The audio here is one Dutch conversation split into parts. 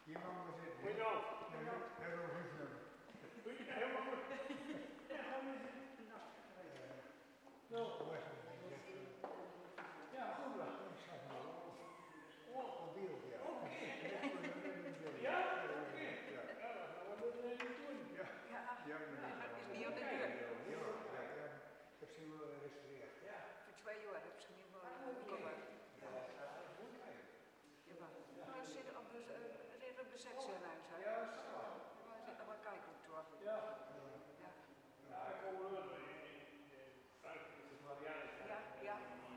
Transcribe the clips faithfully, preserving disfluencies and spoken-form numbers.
Hier mag maar zitten. Goedenavond. Dat is ook goed nummer. Ja, helemaal goed. Ja, gaan we zitten. Nou. Ja, goed wel. Mobiel, ja. Oké. Ja, oké. Ja, dat gaan we even doen. Ja, Ja, ja, dat is niet op de deur. ja, ja, ja. Ik heb ze wel gerestaureerd. Ja. Voor twee jaar heb ze niet meer gekomen. Ja, maar we zitten op de redelijk bezet zijn huis. Ja, dat is waar. We zitten maar kijken op toe. Ja. Ja, Ja, ik kom er wel in Frankrijk is het Marianne. ja, ja.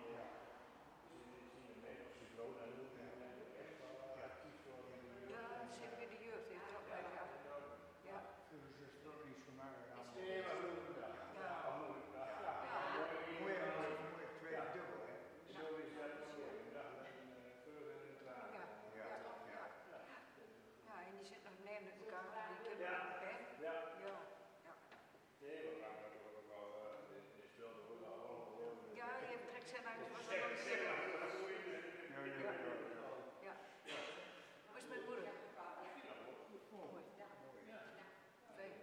Ja, dat zit bij de jeugd in. Ja, ja. Ja. Dus is toch niet zo makkelijk. Nee, maar goed. Ja. Ja. Ja. Ja. Mooi, mooi, twee dubbel, hè? Zo is dat zo. Ja, veuren en klaar. Ja, Ja, ja, ja. ja, en die zit nog neer met elkaar, die kunnen Ja. hè? Ja. Ja, ja. Nee, we gaan natuurlijk ook wel, dit is wel de hele allemaal. Ja, je hebt trek zijn huis, was dat Zeg, ook zeg, zitten. Ja, ja, ja. Ja. Hoe is het met moeder? Mooi. Fijn.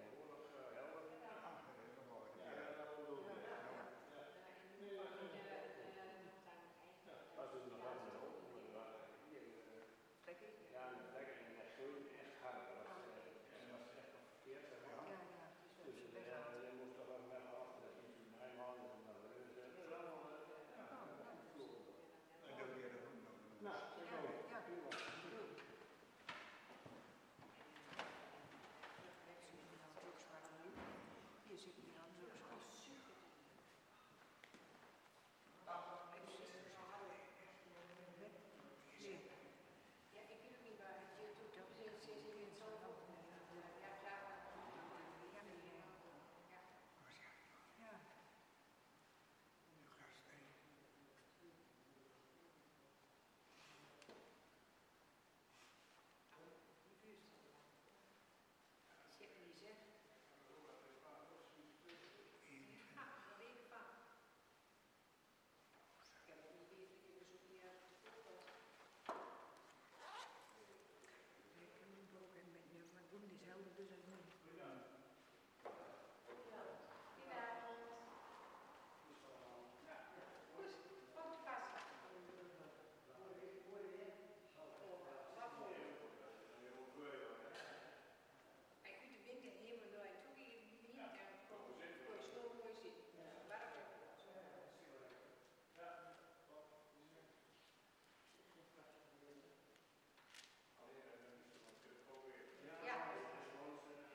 Lekker? Ja, lekker en dat groeit echt hard. Dat was, dat was echt nog verkeerd. Ja, ja. Dus uh, je moest toch wel weg af, dat is niet zo mijn man. Dat is allemaal. En dan weer een goed Nou, Ja, ja. Hier zit hij aan zo'n schas. Ja, ik weet niet waar het je doet. Dat is zeer zeer in zo'n hoofd. Ja, klaar. Ja, nee. Ja. Zit er niet zeg. Ja, dat weet ik van. Ik heb het niet weten, ik heb er zo niet uit gevoeld. Ik heb een boek en met je, maar doen diezelfde dus als nu. Ik vind de winter helemaal nooit toegegeven, die niet aan het komen. Voor je stoel mooi zitten. Waarom? Ja.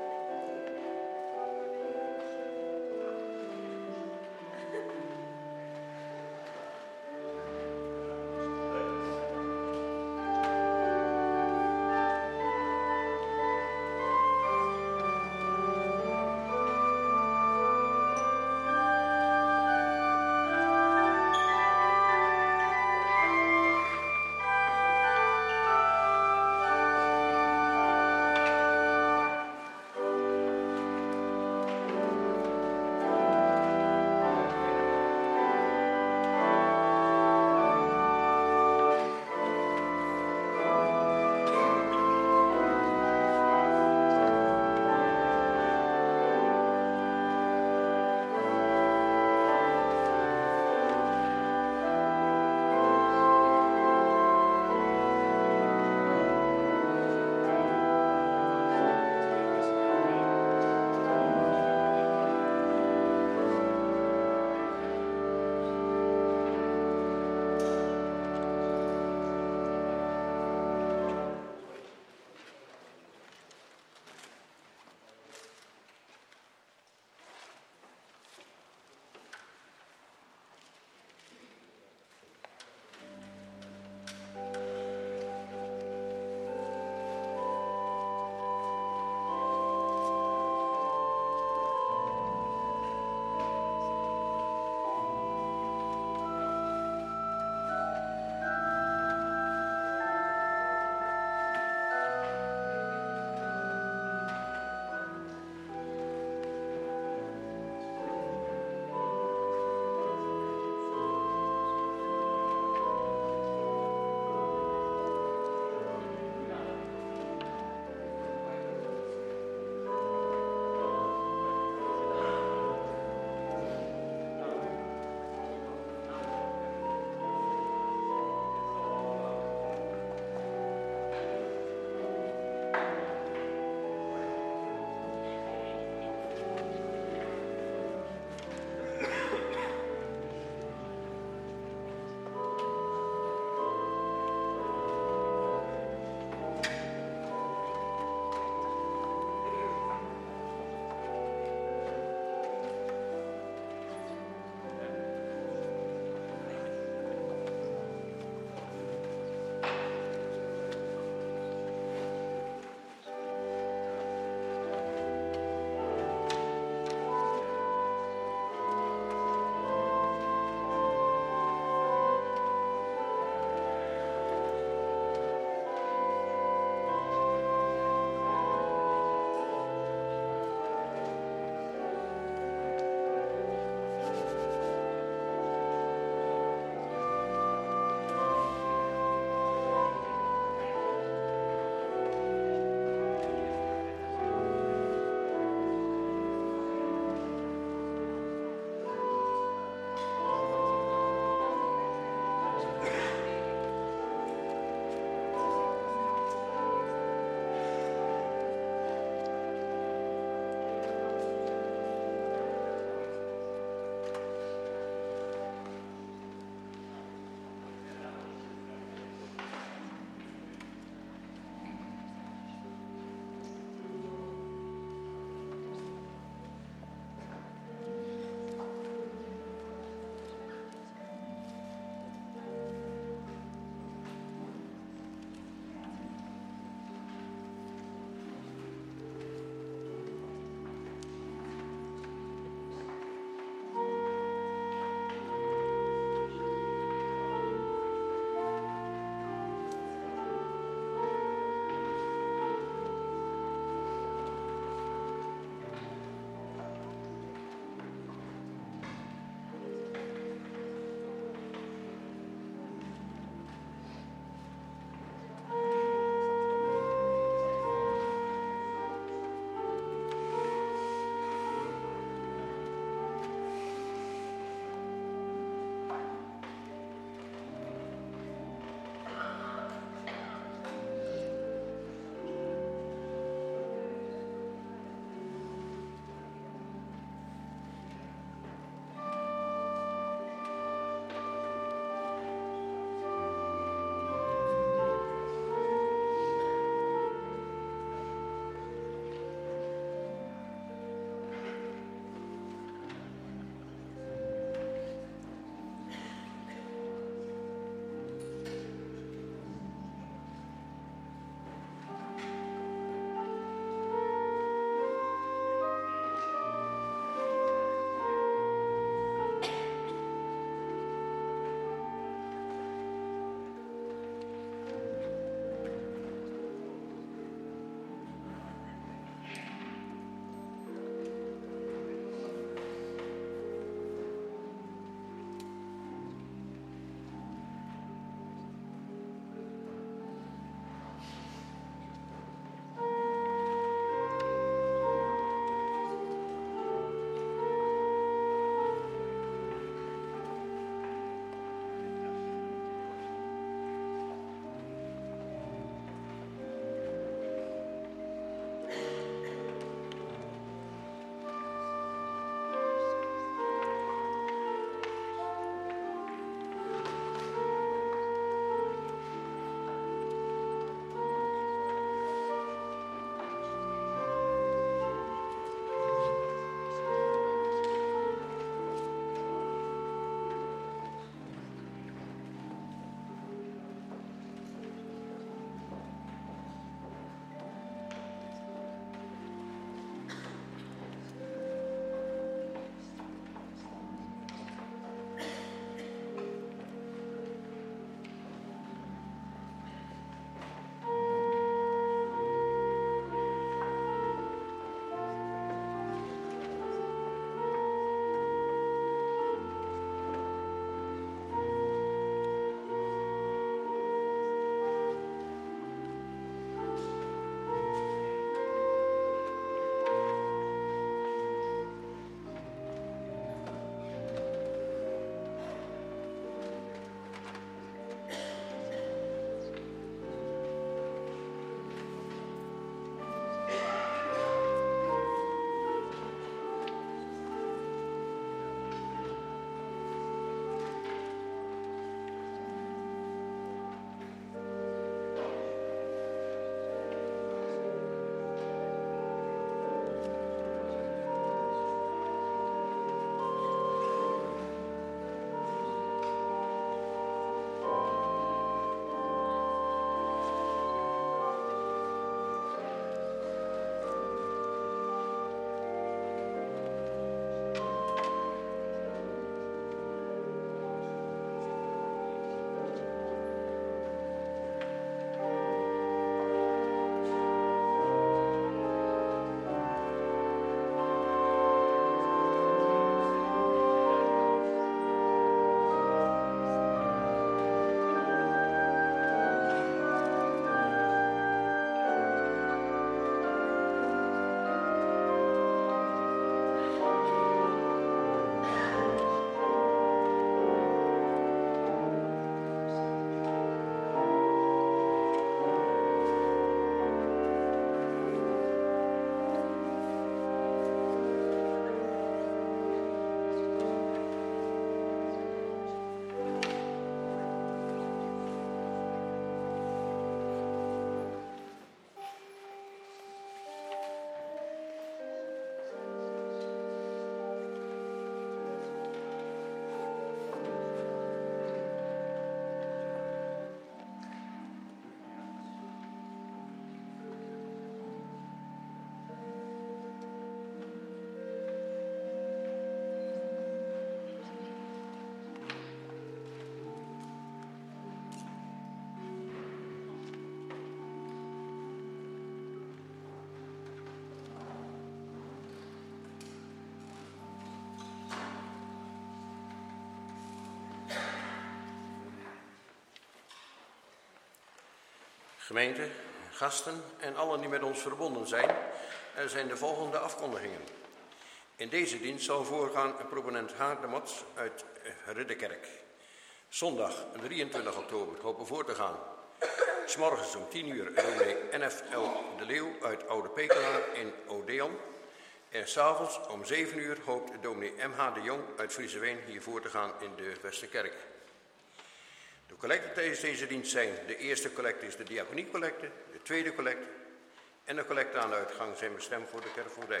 Gemeente, gasten en allen die met ons verbonden zijn, er zijn de volgende afkondigingen. In deze dienst zal voorgaan proponent Haar de Mots uit Ridderkerk. Zondag drieëntwintig oktober hopen voor te gaan. 'S morgens om tien uur dominee N F L de Leeuw uit Oude Pekela in Odeon. En s'avonds om zeven uur hoopt dominee M H de Jong uit Frieseween hier voor te gaan in de Westerkerk. De collecten tijdens deze dienst zijn: de eerste collecte is de diaconiecollecte, de tweede collecte en de collecte aan de uitgang zijn bestemd voor de kerkvoogdij.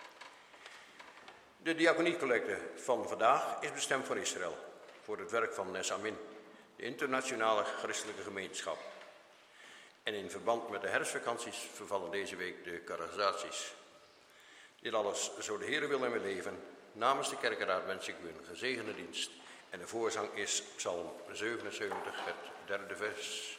De diaconiecollecte van vandaag is bestemd voor Israël, voor het werk van Nes Amin, de internationale christelijke gemeenschap. En in verband met de herfstvakanties vervallen deze week de karazaties. Dit alles, zo de Heere wil en we leven, namens de kerkenraad wens ik u een gezegende dienst. En de voorzang is Psalm zevenenzeventig, het derde vers.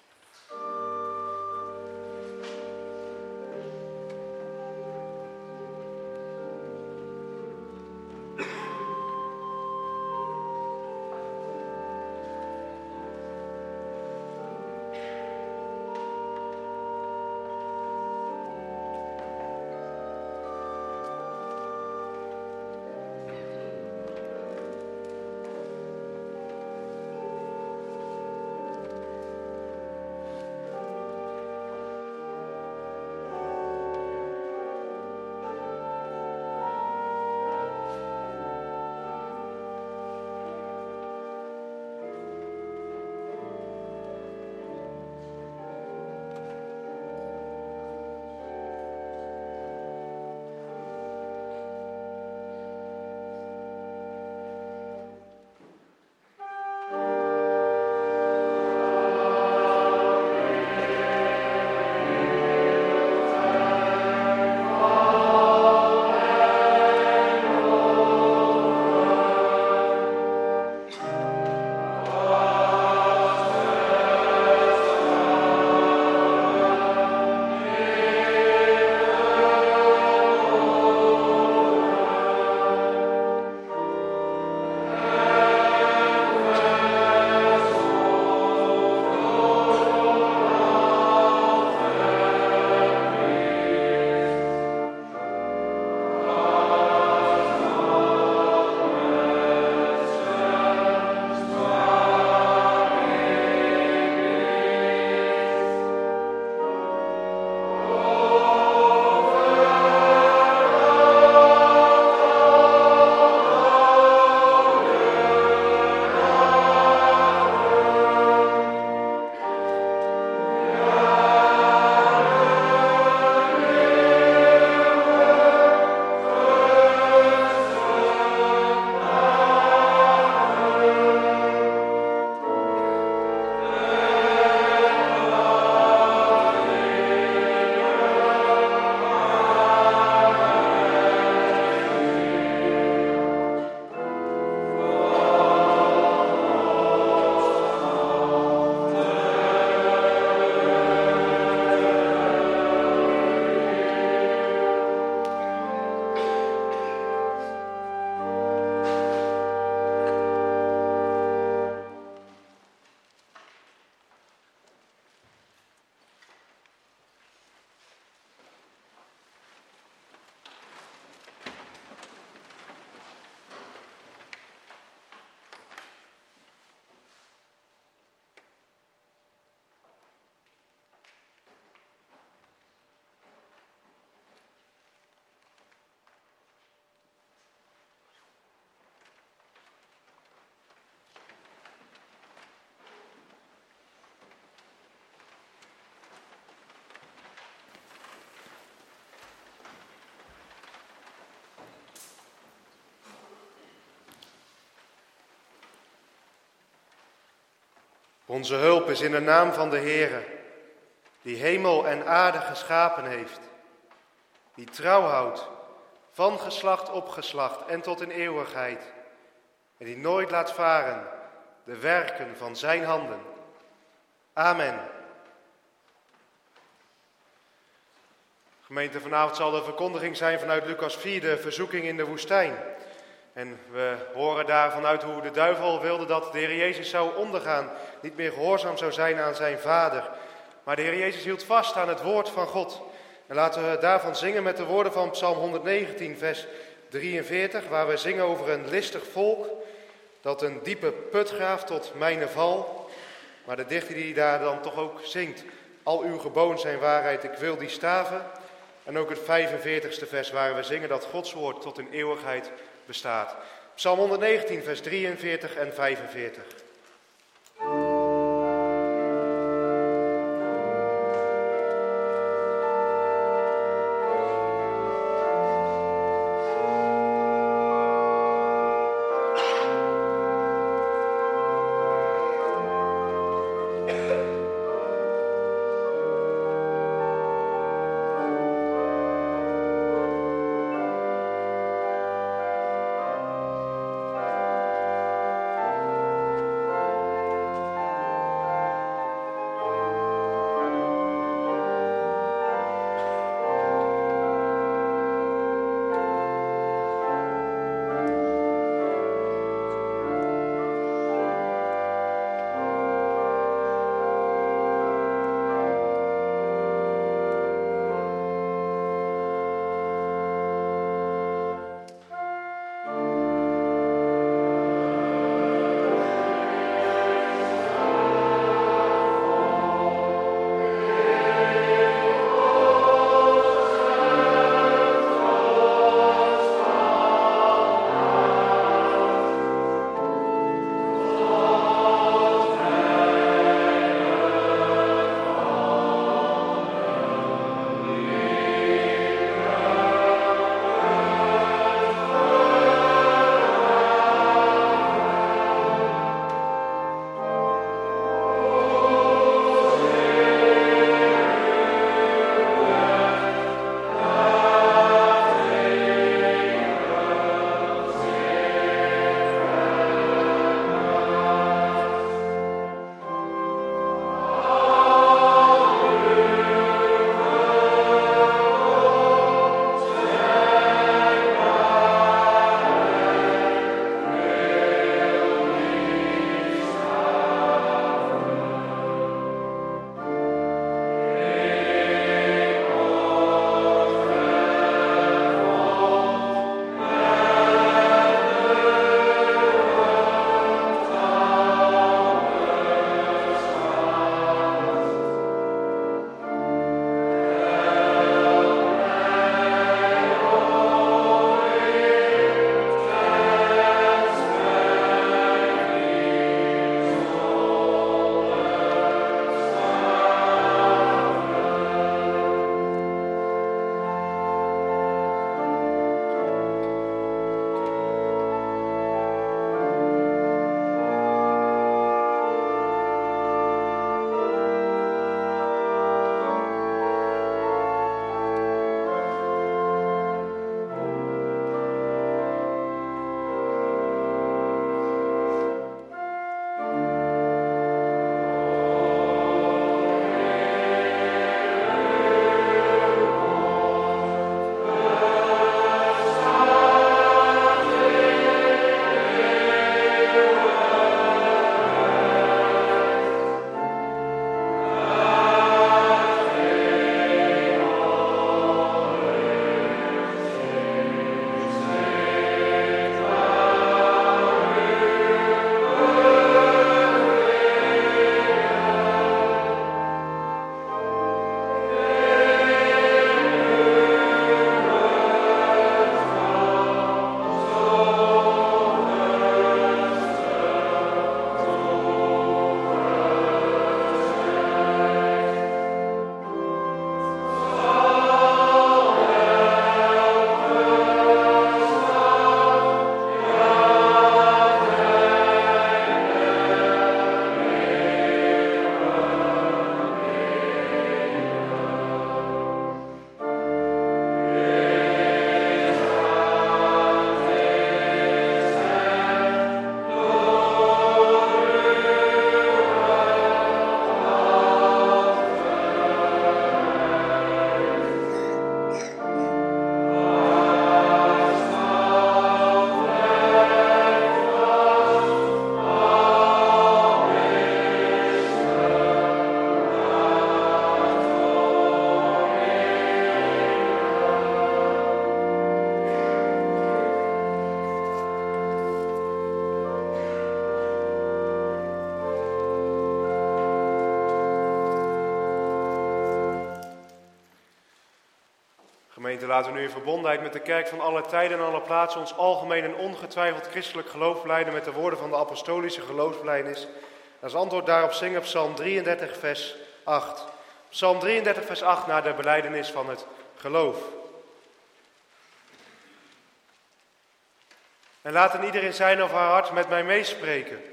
Onze hulp is in de naam van de Heere, die hemel en aarde geschapen heeft, die trouw houdt van geslacht op geslacht en tot in eeuwigheid, en die nooit laat varen de werken van zijn handen. Amen. Gemeente, vanavond zal de verkondiging zijn vanuit Lucas vier, de verzoeking in de woestijn. En we horen daar vanuit hoe de duivel wilde dat de Heer Jezus zou ondergaan, niet meer gehoorzaam zou zijn aan zijn Vader, Maar de Heer Jezus hield vast aan het woord van God. En laten we daarvan zingen met de woorden van Psalm honderdnegentien, vers drieënveertig, waar we zingen over een listig volk dat een diepe put graaft tot mijne val. Maar de dichter die daar dan toch ook zingt, al uw geboden zijn waarheid, ik wil die staven. En ook het vijfenveertigste vers waar we zingen dat Gods woord tot in eeuwigheid bestaat. Psalm honderdnegentien, vers drieënveertig en vijfenveertig. Gemeente, laten we nu in verbondenheid met de kerk van alle tijden en alle plaatsen ons algemeen en ongetwijfeld christelijk geloof belijden met de woorden van de apostolische geloofsbelijdenis. Als antwoord daarop zingen Psalm drieëndertig vers acht. Psalm drieëndertig vers acht naar de belijdenis van het geloof. En laat ieder in zijn of haar hart met mij meespreken.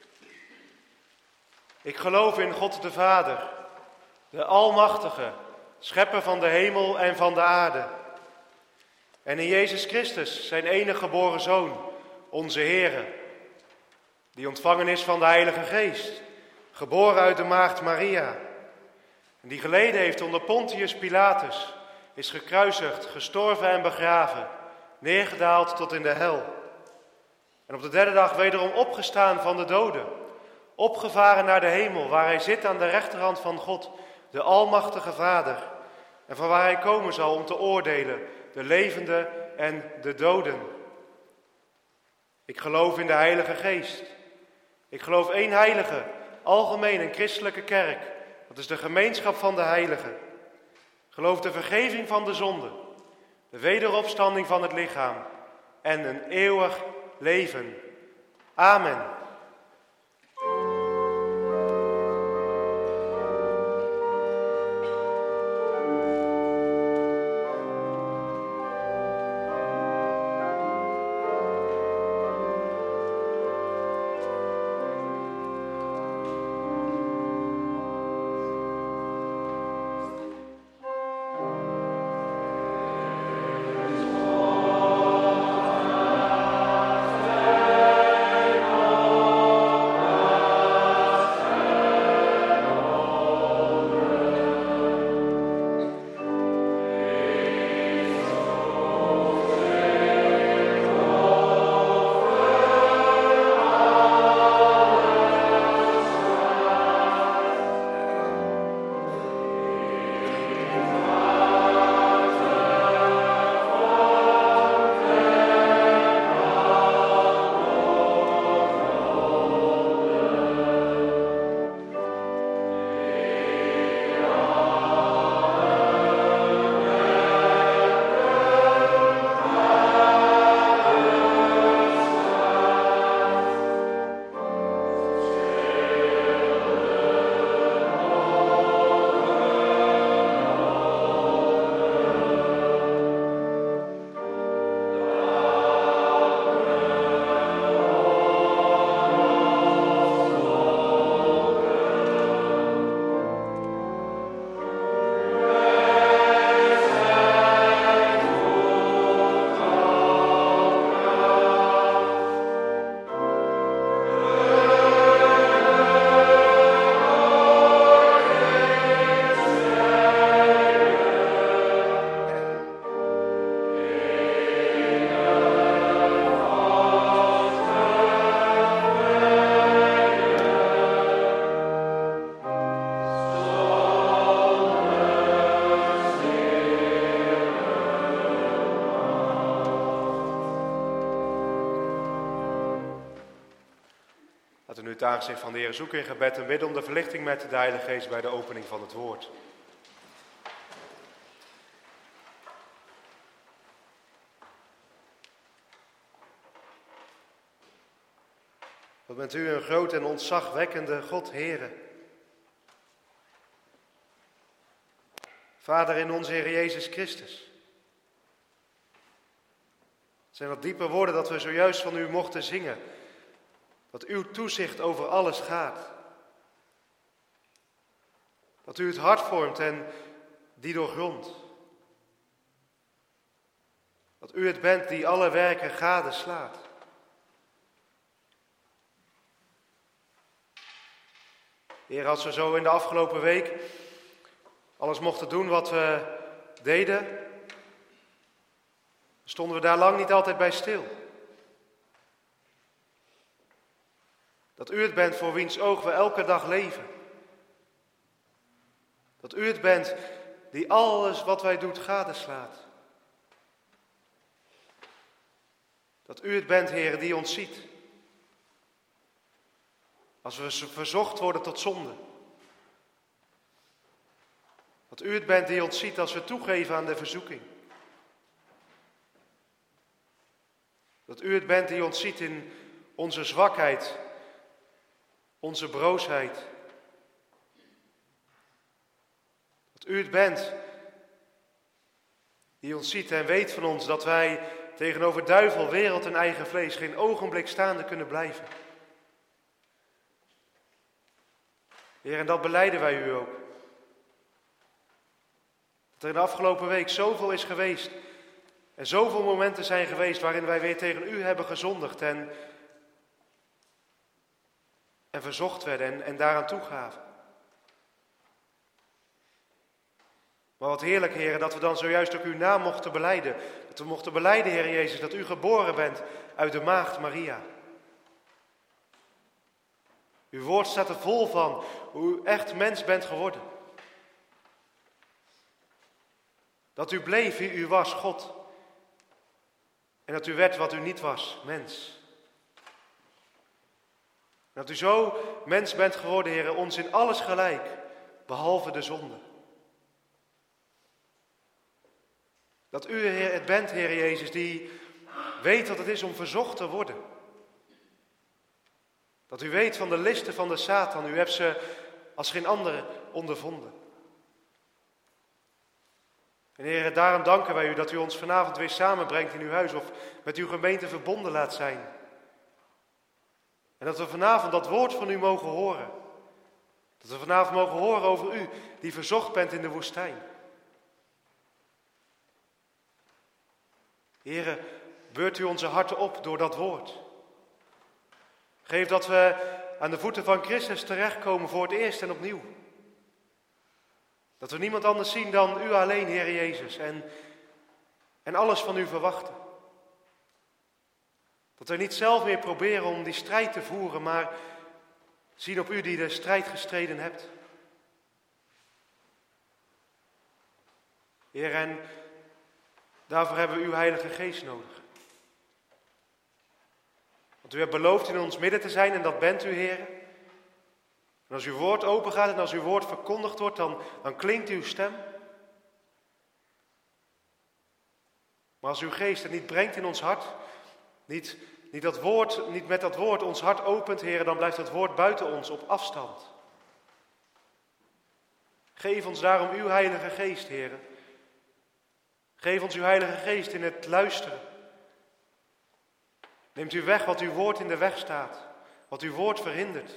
Ik geloof in God de Vader, de Almachtige, schepper van de hemel en van de aarde. En in Jezus Christus, zijn enige geboren Zoon, onze Heere, die ontvangen is van de Heilige Geest, geboren uit de maagd Maria, en die geleden heeft onder Pontius Pilatus, is gekruisigd, gestorven en begraven, neergedaald tot in de hel. En op de derde dag wederom opgestaan van de doden, opgevaren naar de hemel, waar hij zit aan de rechterhand van God, de Almachtige Vader, en van waar hij komen zal om te oordelen, de levenden en de doden. Ik geloof in de Heilige Geest. Ik geloof één heilige, algemeen en christelijke kerk. Dat is de gemeenschap van de heiligen. Ik geloof de vergeving van de zonde, de wederopstanding van het lichaam en een eeuwig leven. Amen. Laten we nu het aangezicht van de Heer zoeken in gebed en bidden om de verlichting met de Heilige Geest bij de opening van het woord. Wat bent u een groot en ontzagwekkende God, Heere. Vader in onze Heer Jezus Christus. Het zijn wat diepe woorden dat we zojuist van u mochten zingen. Dat uw toezicht over alles gaat. Dat u het hart vormt en die doorgrondt. Dat u het bent die alle werken gadeslaat. Heer, als we zo in de afgelopen week alles mochten doen wat we deden, stonden we daar lang niet altijd bij stil. Dat u het bent voor wiens oog we elke dag leven. Dat u het bent die alles wat wij doen gadeslaat. Dat u het bent, Heer, die ons ziet. Als we verzocht worden tot zonde. Dat u het bent die ons ziet als we toegeven aan de verzoeking. Dat u het bent die ons ziet in onze zwakheid, onze broosheid. Dat u het bent die ons ziet en weet van ons dat wij tegenover duivel, wereld en eigen vlees geen ogenblik staande kunnen blijven. Heer, en dat belijden wij u ook. Dat er in de afgelopen week zoveel is geweest en zoveel momenten zijn geweest waarin wij weer tegen u hebben gezondigd en, en verzocht werden en, en daaraan toegaven. Maar wat heerlijk, Heer, dat we dan zojuist ook uw naam mochten belijden. Dat we mochten belijden, Heer Jezus, dat u geboren bent uit de maagd Maria. Uw woord staat er vol van hoe u echt mens bent geworden. Dat u bleef wie u was, God. En dat u werd wat u niet was, mens. En dat u zo mens bent geworden, Heer, ons in alles gelijk, behalve de zonde. Dat u, Heer, het bent, Heer Jezus, die weet wat het is om verzocht te worden. Dat u weet van de listen van de Satan. U hebt ze als geen andere ondervonden. En Heer, daarom danken wij u dat u ons vanavond weer samenbrengt in uw huis of met uw gemeente verbonden laat zijn. En dat we vanavond dat woord van u mogen horen. Dat we vanavond mogen horen over u die verzocht bent in de woestijn. Heere, beurt u onze harten op door dat woord. Geef dat we aan de voeten van Christus terechtkomen voor het eerst en opnieuw. Dat we niemand anders zien dan u alleen, Heer Jezus, en, en alles van u verwachten. Dat we niet zelf meer proberen om die strijd te voeren, maar zien op u die de strijd gestreden hebt. Heer, en daarvoor hebben we uw Heilige Geest nodig. Want u hebt beloofd in ons midden te zijn en dat bent u, Heer. En als uw woord open gaat en als uw woord verkondigd wordt, dan, dan klinkt uw stem. Maar als uw geest het niet brengt in ons hart, niet, niet, dat woord, niet met dat woord ons hart opent, Heer, dan blijft dat woord buiten ons op afstand. Geef ons daarom uw Heilige Geest, Heer. Geef ons uw Heilige Geest in het luisteren. Neemt u weg wat uw woord in de weg staat, wat uw woord verhindert.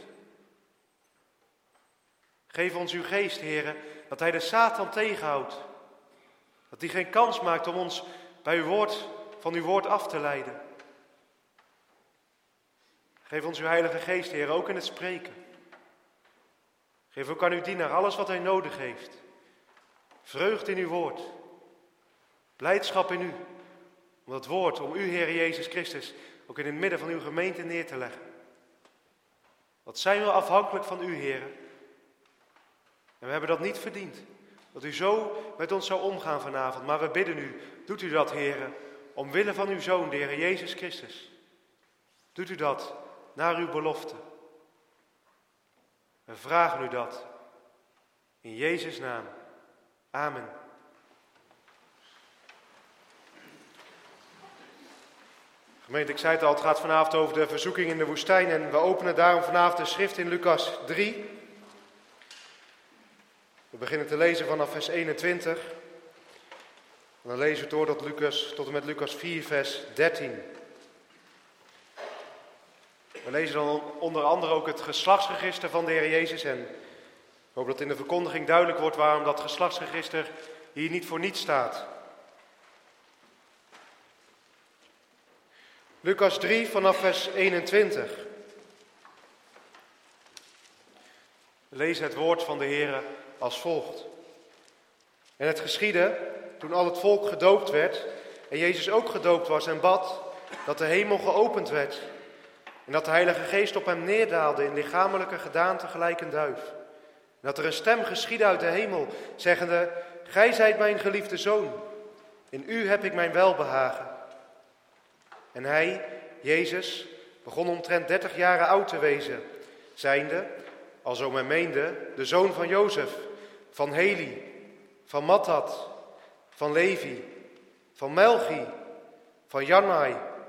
Geef ons uw geest, Heere, dat hij de Satan tegenhoudt. Dat hij geen kans maakt om ons bij uw woord, van uw woord af te leiden. Geef ons uw Heilige Geest, Heere, ook in het spreken. Geef ook aan uw dienaar alles wat hij nodig heeft. Vreugd in uw woord. Blijdschap in u. Om dat woord, om u, Heer Jezus Christus, ook in het midden van uw gemeente neer te leggen. Wat zijn we afhankelijk van u, Heer. En we hebben dat niet verdiend. Dat u zo met ons zou omgaan vanavond. Maar we bidden u, doet u dat, Heer, omwille van uw Zoon, de Heer Jezus Christus. Doet u dat naar uw belofte. We vragen u dat. In Jezus' naam. Amen. Gemeente, ik zei het al, het gaat vanavond over de verzoeking in de woestijn en we openen daarom vanavond de schrift in Lucas drie. We beginnen te lezen vanaf vers eenentwintig. En dan lezen we door tot, Lucas, tot en met Lucas vier, vers dertien. We lezen dan onder andere ook het geslachtsregister van de Heer Jezus en ik hoop dat in de verkondiging duidelijk wordt waarom dat geslachtsregister hier niet voor niets staat. Lucas drie vanaf vers eenentwintig. We lezen het woord van de Heer als volgt. En het geschiedde, toen al het volk gedoopt werd, en Jezus ook gedoopt was en bad, dat de hemel geopend werd, en dat de Heilige Geest op hem neerdaalde in lichamelijke gedaante gelijk een duif. En dat er een stem geschiedde uit de hemel, zeggende, gij zijt mijn geliefde Zoon, in u heb ik mijn welbehagen. En hij, Jezus, begon omtrent dertig jaren oud te wezen, zijnde, alzo men meende, de zoon van Jozef, van Heli, van Mattat, van Levi, van Melchi, van Jannai,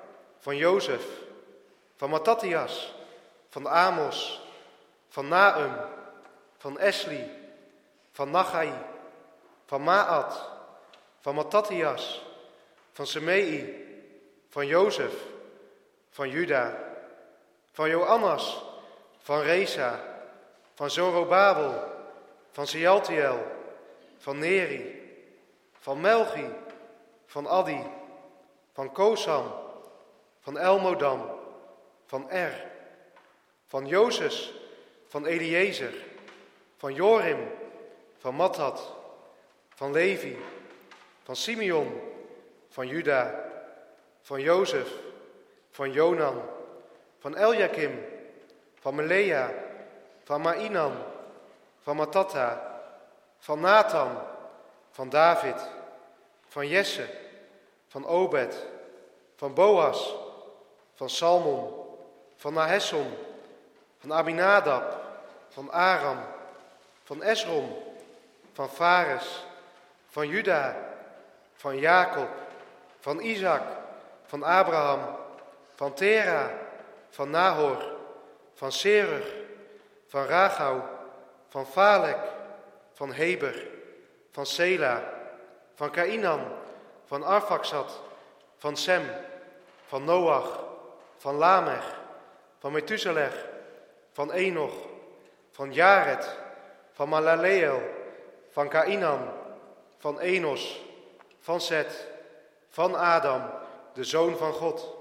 van Jozef, van Mattathias, van Amos, van Naum, van Esli, van Nagai, van Maat, van Mattathias, van Semei, van Jozef, van Juda, van Joannas, van Resa, van Zorobabel, van Sealtiel, van Neri, van Melchi, van Addi, van Kosam, van Elmodam, van Er, van Jozes, van Eliezer, van Jorim, van Mattat, van Levi, van Simeon, van Juda, van Jozef, van Jonan, van Eljakim, van Melea, van Mainan, van Mattata, van Nathan, van David, van Jesse, van Obed, van Boas, van Salmon, van Nahesson, van Aminadab, van Aram, van Esrom, van Fares, van Juda, van Jacob, van Isaac, van Abraham, van Tera, van Nahor, van Serug, van Ragau, van Falek, van Heber, van Sela, van Kainan, van Arfaxad, van Sem, van Noach, van Lamech, van Methuselech, van Enoch, van Jared, van Malaleel, van Kainan, van Enos, van Set, van Adam, de Zoon van God.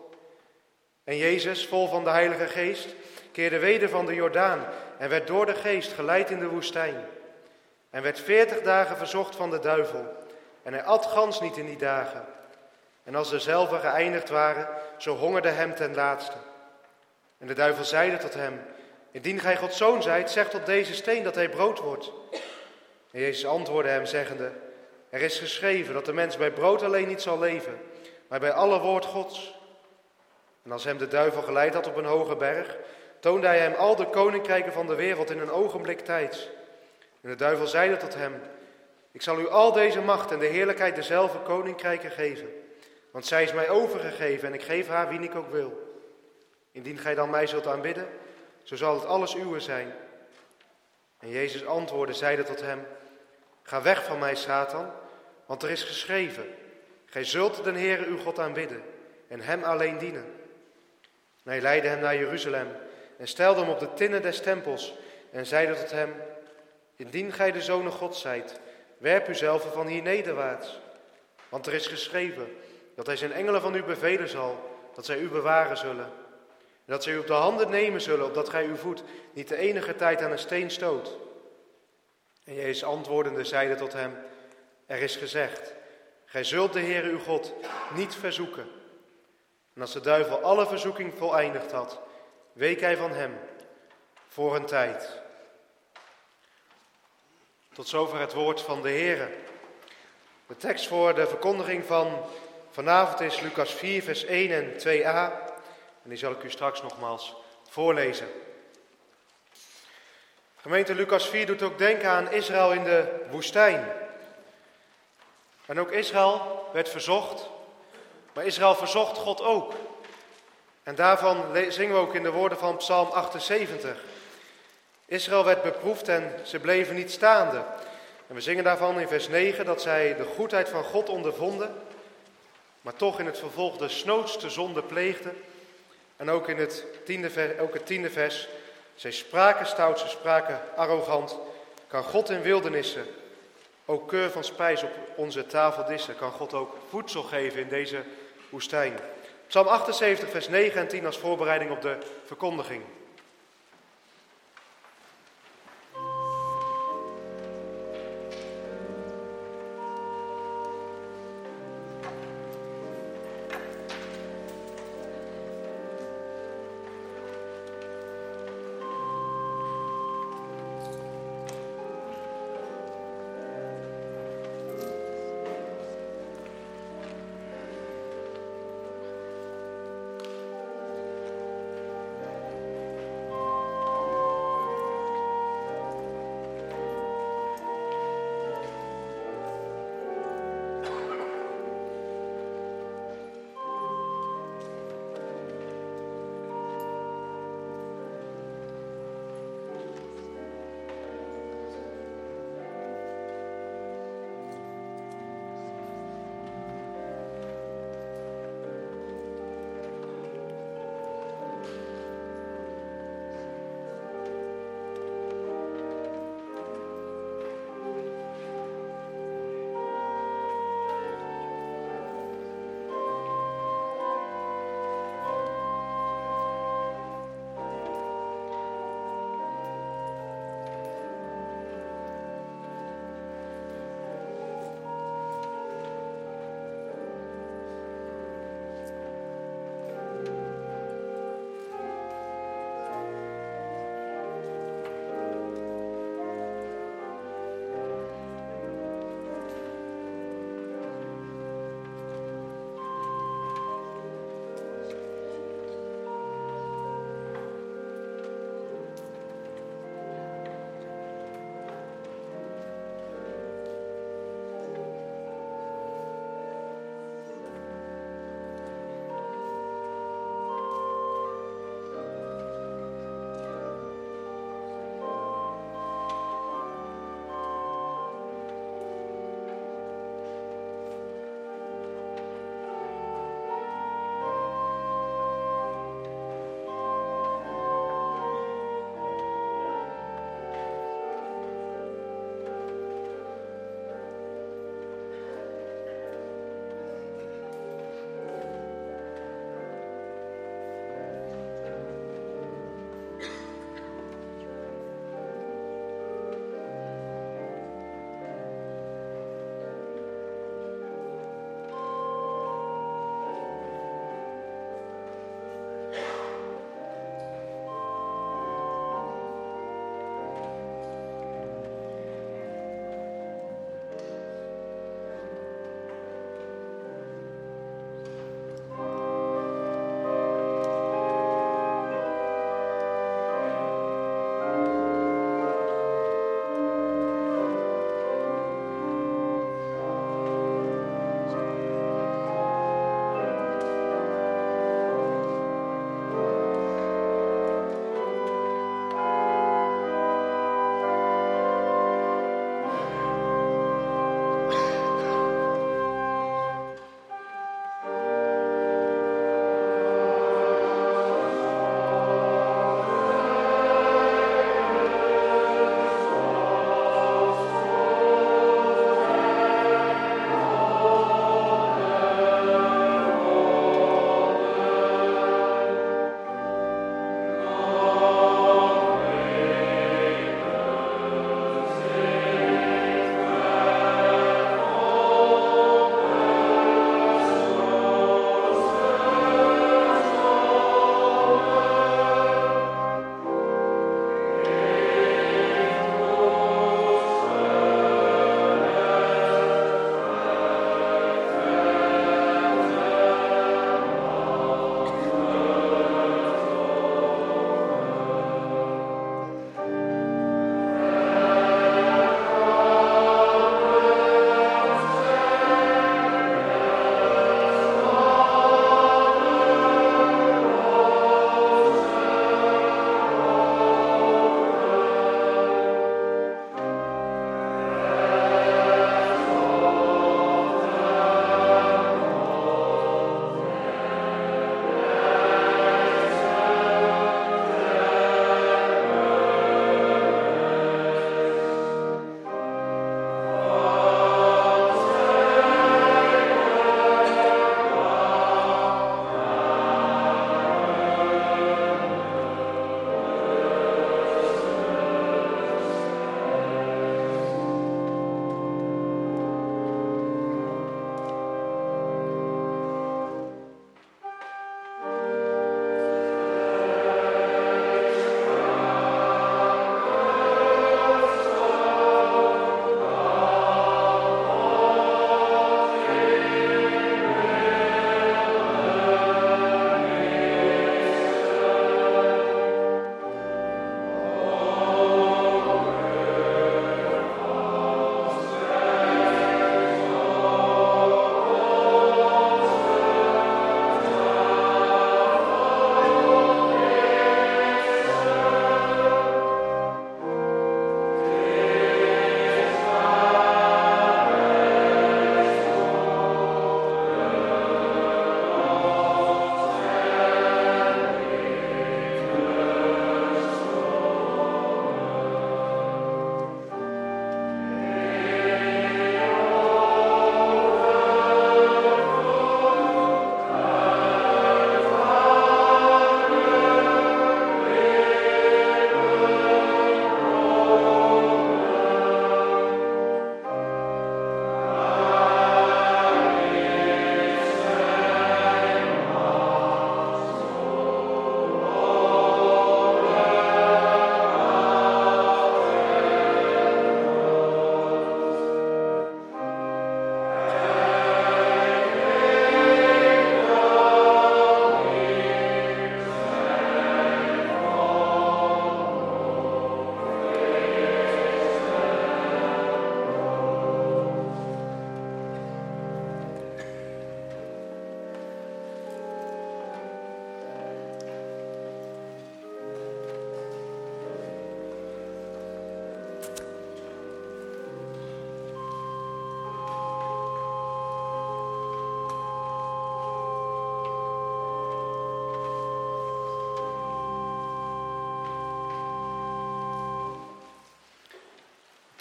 En Jezus, vol van de Heilige Geest, keerde weder van de Jordaan en werd door de Geest geleid in de woestijn. En werd veertig dagen verzocht van de duivel. En hij at gans niet in die dagen. En als dezelfde geëindigd waren, zo hongerde hem ten laatste. En de duivel zeide tot hem: indien gij Gods zoon zijt, zeg tot deze steen dat hij brood wordt. En Jezus antwoordde hem zeggende: er is geschreven dat de mens bij brood alleen niet zal leven, maar bij alle woord Gods. En als hem de duivel geleid had op een hoge berg, toonde hij hem al de koninkrijken van de wereld in een ogenblik tijds. En de duivel zeide tot hem: ik zal u al deze macht en de heerlijkheid dezelfde koninkrijken geven. Want zij is mij overgegeven en ik geef haar wie ik ook wil. Indien gij dan mij zult aanbidden, zo zal het alles uwe zijn. En Jezus antwoordde, zeide tot hem: ga weg van mij, Satan, want er is geschreven: gij zult den Heere uw God aanbidden en hem alleen dienen. En hij leidde hem naar Jeruzalem en stelde hem op de tinnen des tempels en zeide tot hem: indien gij de Zoon Gods zijt, werp uzelf van hier nederwaarts. Want er is geschreven dat hij zijn engelen van u bevelen zal, dat zij u bewaren zullen. En dat zij u op de handen nemen zullen, opdat gij uw voet niet de enige tijd aan een steen stoot. En Jezus antwoordende zeide tot hem: er is gezegd: gij zult de Heere uw God niet verzoeken. En als de duivel alle verzoeking voleindigd had, week hij van hem voor een tijd. Tot zover het woord van de Heere. De tekst voor de verkondiging van vanavond is Lucas vier, vers één en twee a. En die zal ik u straks nogmaals voorlezen. Gemeente, Lucas vier doet ook denken aan Israël in de woestijn. En ook Israël werd verzocht, maar Israël verzocht God ook. En daarvan zingen we ook in de woorden van Psalm achtenzeventig. Israël werd beproefd en ze bleven niet staande. En we zingen daarvan in vers negen dat zij de goedheid van God ondervonden, maar toch in het vervolg de snoodste zonde pleegden. En ook in het tiende vers, ook het tiende vers, zij spraken stout, ze spraken arrogant. Kan God in wildernissen ook keur van spijs op onze tafel dissen? Kan God ook voedsel geven in deze woestijn? Psalm achtenzeventig, vers negen en tien als voorbereiding op de verkondiging.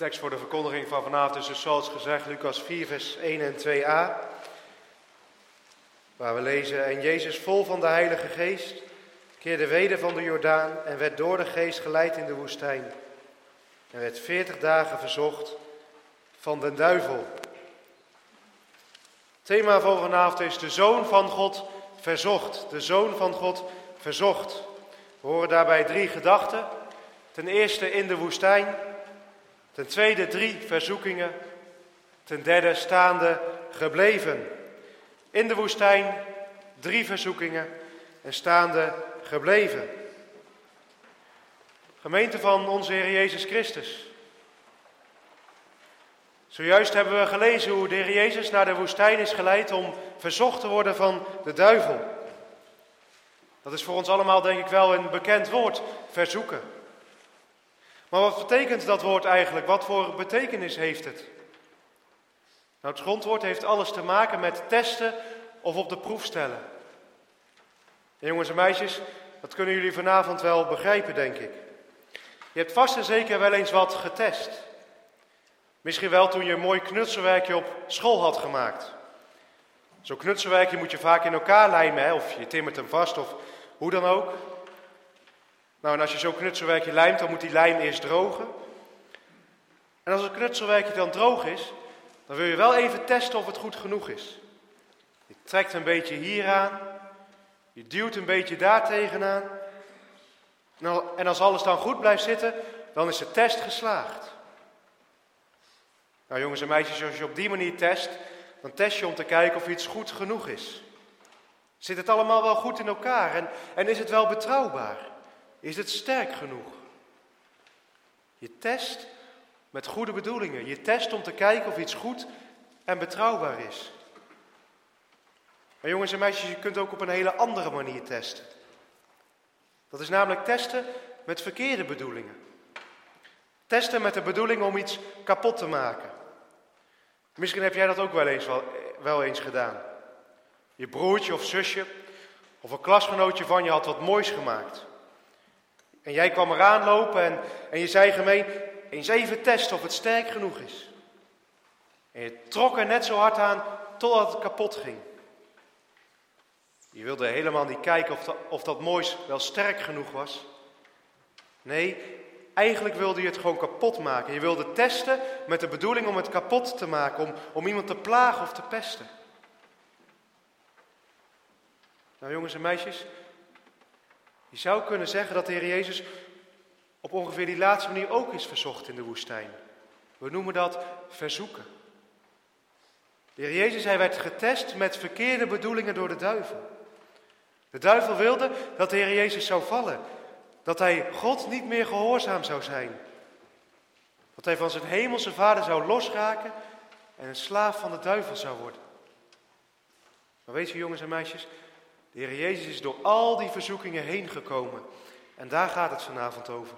tekst voor de verkondiging van vanavond is dus zoals gezegd Lucas vier vers één en twee a. Waar we lezen, en Jezus vol van de Heilige Geest keerde weder van de Jordaan en werd door de Geest geleid in de woestijn. En werd veertig dagen verzocht van den duivel. Het thema van vanavond is de Zoon van God verzocht. De Zoon van God verzocht. We horen daarbij drie gedachten. Ten eerste in de woestijn. Ten tweede drie verzoekingen. Ten derde staande gebleven. In de woestijn drie verzoekingen en staande gebleven. Gemeente van onze Heer Jezus Christus. Zojuist hebben we gelezen hoe de Heer Jezus naar de woestijn is geleid om verzocht te worden van de duivel. Dat is voor ons allemaal denk ik wel een bekend woord, verzoeken. Maar wat betekent dat woord eigenlijk? Wat voor betekenis heeft het? Nou, het grondwoord heeft alles te maken met testen of op de proef stellen. En jongens en meisjes, dat kunnen jullie vanavond wel begrijpen, denk ik. Je hebt vast en zeker wel eens wat getest. Misschien wel toen je een mooi knutselwerkje op school had gemaakt. Zo'n knutselwerkje moet je vaak in elkaar lijmen, hè? Of je timmert hem vast of hoe dan ook. Nou, en als je zo'n knutselwerkje lijmt, dan moet die lijm eerst drogen. En als het knutselwerkje dan droog is, dan wil je wel even testen of het goed genoeg is. Je trekt een beetje hier aan, je duwt een beetje daar tegenaan. En als alles dan goed blijft zitten, dan is de test geslaagd. Nou jongens en meisjes, als je op die manier test, dan test je om te kijken of iets goed genoeg is. Zit het allemaal wel goed in elkaar en, en is het wel betrouwbaar? Is het sterk genoeg? Je test met goede bedoelingen. Je test om te kijken of iets goed en betrouwbaar is. Maar jongens en meisjes, je kunt ook op een hele andere manier testen. Dat is namelijk testen met verkeerde bedoelingen. Testen met de bedoeling om iets kapot te maken. Misschien heb jij dat ook wel eens, wel, wel eens gedaan. Je broertje of zusje of een klasgenootje van je had wat moois gemaakt. En jij kwam eraan lopen en, en je zei gemeen, eens even testen of het sterk genoeg is. En je trok er net zo hard aan totdat het kapot ging. Je wilde helemaal niet kijken of dat, of dat moois wel sterk genoeg was. Nee, eigenlijk wilde je het gewoon kapot maken. Je wilde testen met de bedoeling om het kapot te maken, om, om iemand te plagen of te pesten. Nou jongens en meisjes, je zou kunnen zeggen dat de Heer Jezus op ongeveer die laatste manier ook is verzocht in de woestijn. We noemen dat verzoeken. De Heer Jezus, hij werd getest met verkeerde bedoelingen door de duivel. De duivel wilde dat de Heer Jezus zou vallen. Dat hij God niet meer gehoorzaam zou zijn. Dat hij van zijn hemelse vader zou losraken en een slaaf van de duivel zou worden. Maar weet je jongens en meisjes, de Heer Jezus is door al die verzoekingen heen gekomen. En daar gaat het vanavond over.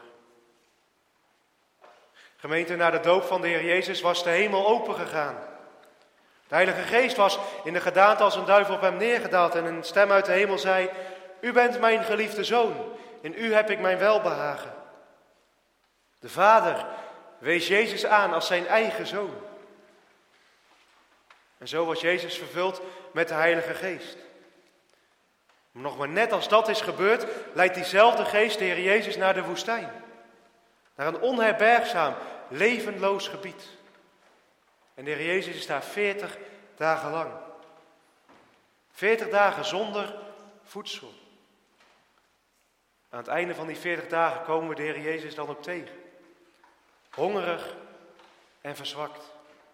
Gemeente, na de doop van de Heer Jezus was de hemel open gegaan. De Heilige Geest was in de gedaante als een duivel op hem neergedaald en een stem uit de hemel zei: U bent mijn geliefde zoon, in u heb ik mijn welbehagen. De Vader wees Jezus aan als zijn eigen zoon. En zo was Jezus vervuld met de Heilige Geest. Maar nog maar net als dat is gebeurd, leidt diezelfde Geest de Heer Jezus naar de woestijn. Naar een onherbergzaam, levenloos gebied. En de Heer Jezus is daar veertig dagen lang. Veertig dagen zonder voedsel. Aan het einde van die veertig dagen komen we de Heer Jezus dan ook tegen. Hongerig en verzwakt.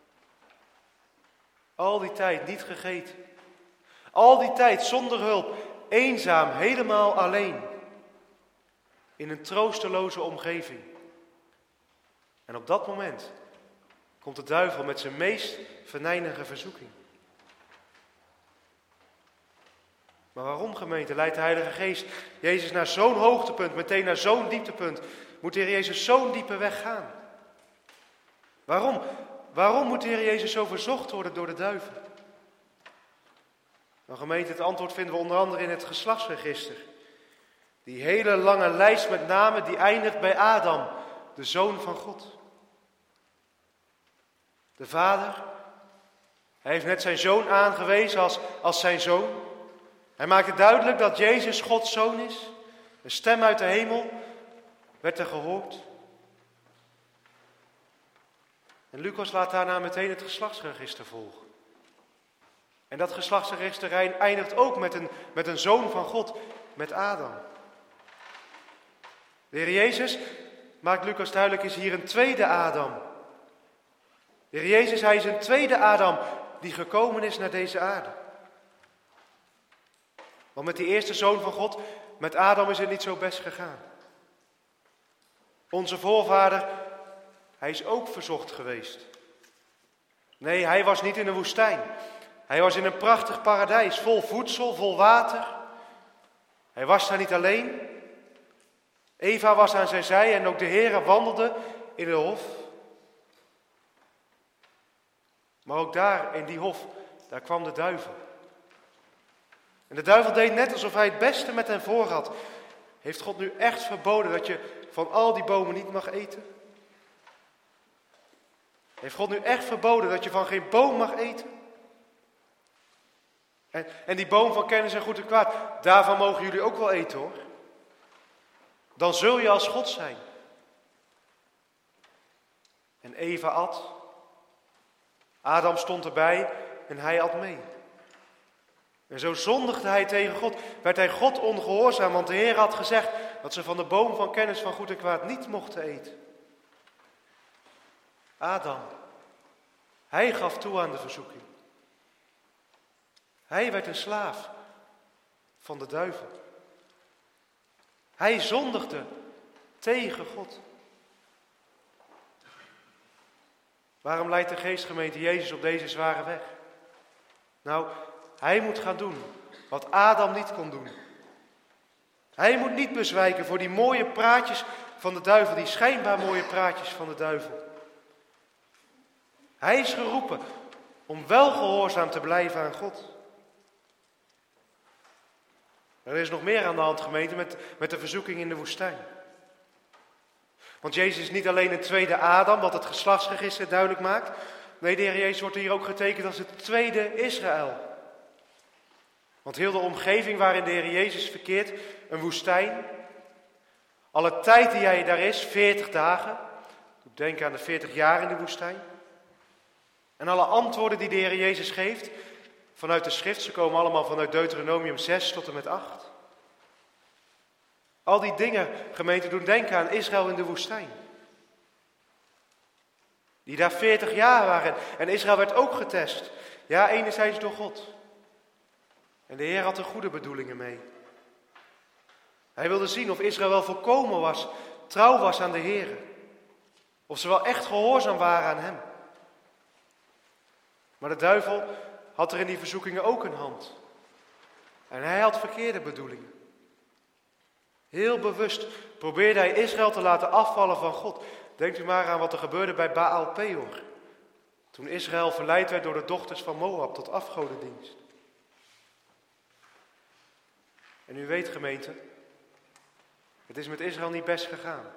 Al die tijd niet gegeten. Al die tijd zonder hulp. Eenzaam, helemaal alleen. In een troosteloze omgeving. En op dat moment komt de duivel met zijn meest venijnige verzoeking. Maar waarom, gemeente, leidt de Heilige Geest Jezus naar zo'n hoogtepunt, meteen naar zo'n dieptepunt? Moet de Heer Jezus zo'n diepe weg gaan? Waarom? Waarom moet de Heer Jezus zo verzocht worden door de duivel? Nou, gemeente, het antwoord vinden we onder andere in het geslachtsregister. Die hele lange lijst met namen die eindigt bij Adam, de Zoon van God. De Vader, hij heeft net zijn Zoon aangewezen als, als zijn Zoon. Hij maakte duidelijk dat Jezus Gods Zoon is. Een stem uit de hemel werd er gehoord. En Lucas laat daarna meteen het geslachtsregister volgen. En dat geslachtsregister eindigt ook met een, met een zoon van God, met Adam. De Heer Jezus, maakt Lucas duidelijk, is hier een tweede Adam. De Heer Jezus, hij is een tweede Adam die gekomen is naar deze aarde. Want met die eerste zoon van God, met Adam, is het niet zo best gegaan. Onze voorvader, hij is ook verzocht geweest. Nee, hij was niet in een woestijn. Hij was in een prachtig paradijs, vol voedsel, vol water. Hij was daar niet alleen. Eva was aan zijn zij en ook de Heere wandelde in de hof. Maar ook daar, in die hof, daar kwam de duivel. En de duivel deed net alsof hij het beste met hen voor had. Heeft God nu echt verboden dat je van al die bomen niet mag eten? Heeft God nu echt verboden dat je van geen boom mag eten? En, en die boom van kennis en goed en kwaad, daarvan mogen jullie ook wel eten hoor. Dan zul je als God zijn. En Eva at. Adam stond erbij en hij at mee. En zo zondigde hij tegen God, werd hij God ongehoorzaam, want de Heer had gezegd dat ze van de boom van kennis van goed en kwaad niet mochten eten. Adam, hij gaf toe aan de verzoeking. Hij werd een slaaf van de duivel. Hij zondigde tegen God. Waarom leidt de geestgemeente Jezus op deze zware weg? Nou, hij moet gaan doen wat Adam niet kon doen. Hij moet niet bezwijken voor die mooie praatjes van de duivel, die schijnbaar mooie praatjes van de duivel. Hij is geroepen om wel gehoorzaam te blijven aan God. Er is nog meer aan de hand, gemeente, met, met de verzoeking in de woestijn. Want Jezus is niet alleen een tweede Adam, wat het geslachtsregister duidelijk maakt. Nee, de Heer Jezus wordt hier ook getekend als het tweede Israël. Want heel de omgeving waarin de Heer Jezus verkeert, een woestijn. Alle tijd die hij daar is, veertig dagen. Denk aan de veertig jaar in de woestijn. En alle antwoorden die de Heer Jezus geeft vanuit de schrift, ze komen allemaal vanuit Deuteronomium zes tot en met acht. Al die dingen, gemeente, doen denken aan Israël in de woestijn. Die daar veertig jaar waren. En Israël werd ook getest. Ja, enerzijds door God. En de Heer had er goede bedoelingen mee. Hij wilde zien of Israël wel volkomen was, trouw was aan de Heer. Of ze wel echt gehoorzaam waren aan hem. Maar de duivel had er in die verzoekingen ook een hand. En hij had verkeerde bedoelingen. Heel bewust probeerde hij Israël te laten afvallen van God. Denkt u maar aan wat er gebeurde bij Baal Peor. Toen Israël verleid werd door de dochters van Moab tot afgodendienst. En u weet, gemeente, het is met Israël niet best gegaan.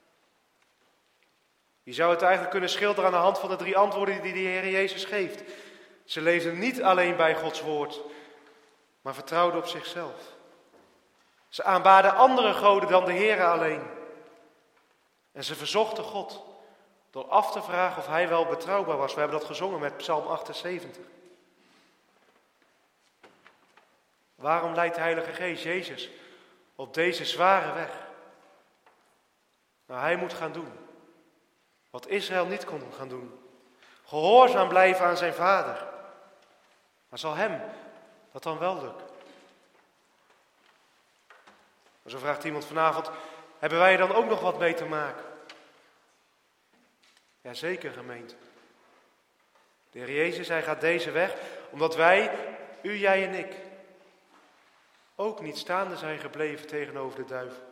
Je zou het eigenlijk kunnen schilderen aan de hand van de drie antwoorden die de Heer Jezus geeft. Ze leefden niet alleen bij Gods woord, maar vertrouwden op zichzelf. Ze aanbaden andere goden dan de Heer alleen. En ze verzochten God door af te vragen of hij wel betrouwbaar was. We hebben dat gezongen met Psalm achtenzeventig. Waarom leidt de Heilige Geest Jezus op deze zware weg? Nou, hij moet gaan doen wat Israël niet kon gaan doen. Gehoorzaam blijven aan zijn vader. Maar zal hem dat dan wel lukken? Maar zo vraagt iemand vanavond, hebben wij er dan ook nog wat mee te maken? Jazeker, gemeente. De Heer Jezus, hij gaat deze weg, omdat wij, u, jij en ik, ook niet staande zijn gebleven tegenover de duivel.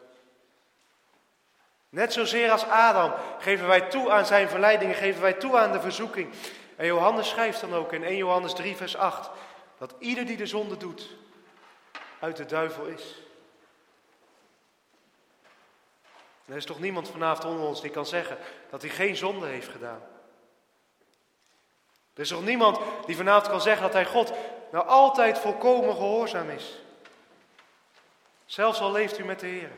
Net zozeer als Adam geven wij toe aan zijn verleidingen, geven wij toe aan de verzoeking. En Johannes schrijft dan ook in eerste Johannes drie vers acht, dat ieder die de zonde doet, uit de duivel is. En er is toch niemand vanavond onder ons die kan zeggen dat hij geen zonde heeft gedaan. Er is nog niemand die vanavond kan zeggen dat hij God nou altijd volkomen gehoorzaam is. Zelfs al leeft u met de Heer.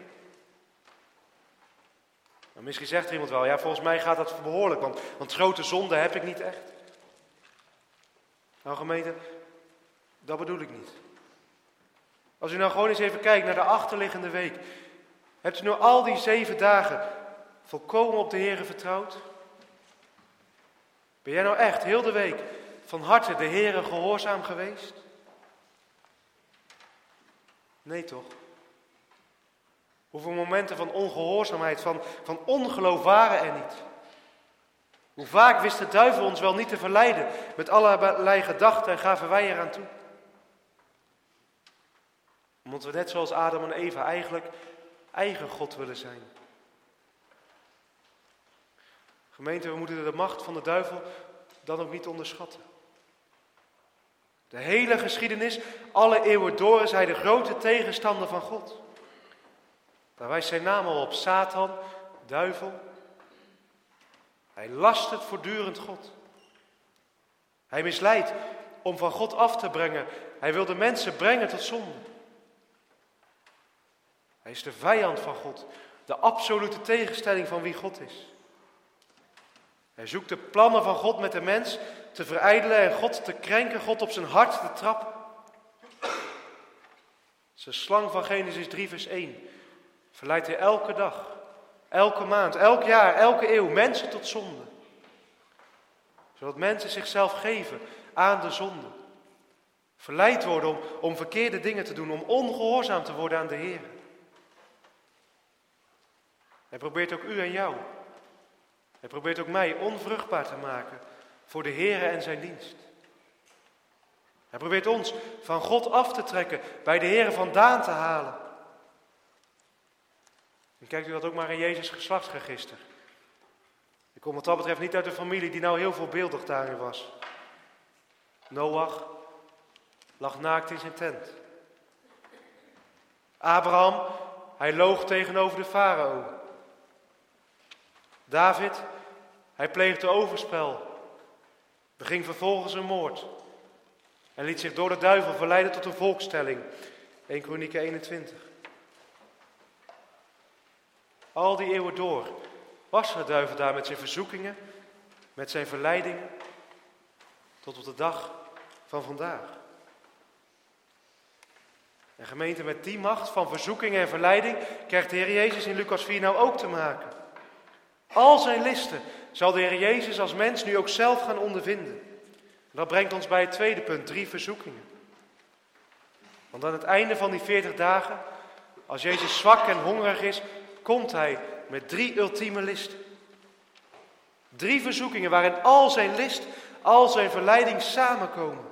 Nou, misschien zegt er iemand wel, ja, volgens mij gaat dat behoorlijk, want, want grote zonde heb ik niet echt. Nou gemeente, dat bedoel ik niet. Als u nou gewoon eens even kijkt naar de achterliggende week. Hebt u nou al die zeven dagen volkomen op de Heer vertrouwd? Ben jij nou echt heel de week van harte de Heer gehoorzaam geweest? Nee toch? Hoeveel momenten van ongehoorzaamheid, van, van ongeloof waren er niet? Hoe vaak wist de duivel ons wel niet te verleiden met allerlei gedachten en gaven wij eraan toe? Omdat we net zoals Adam en Eva eigenlijk eigen God willen zijn. Gemeente, we moeten de macht van de duivel dan ook niet onderschatten. De hele geschiedenis, alle eeuwen door, is hij de grote tegenstander van God. Daar wijst zijn naam al op, Satan, duivel. Hij lastert voortdurend God. Hij misleidt om van God af te brengen. Hij wil de mensen brengen tot zonde. Hij is de vijand van God, de absolute tegenstelling van wie God is. Hij zoekt de plannen van God met de mens te verijdelen en God te krenken, God op zijn hart te trappen. Zijn slang van Genesis drie vers één verleidt hij elke dag, elke maand, elk jaar, elke eeuw mensen tot zonde. Zodat mensen zichzelf geven aan de zonde. Verleid worden om, om verkeerde dingen te doen, om ongehoorzaam te worden aan de Heer. Hij probeert ook u en jou. Hij probeert ook mij onvruchtbaar te maken voor de Heer en zijn dienst. Hij probeert ons van God af te trekken, bij de Heer vandaan te halen. En kijkt u dat ook maar in Jezus' geslachtsregister. Ik kom wat dat betreft niet uit een familie die nou heel voorbeeldig daarin was. Noach lag naakt in zijn tent. Abraham, hij loog tegenover de farao. David, hij pleegde overspel, beging vervolgens een moord en liet zich door de duivel verleiden tot een volkstelling. Eerste Kronieken eenentwintig. Al die eeuwen door was de duivel daar met zijn verzoekingen, met zijn verleidingen, tot op de dag van vandaag. En gemeente, met die macht van verzoeking en verleiding krijgt de Heer Jezus in Lucas vier nou ook te maken. Al zijn listen zal de Heer Jezus als mens nu ook zelf gaan ondervinden. En dat brengt ons bij het tweede punt, drie verzoekingen. Want aan het einde van die veertig dagen, als Jezus zwak en hongerig is, komt hij met drie ultieme listen. Drie verzoekingen waarin al zijn list, al zijn verleiding samenkomen.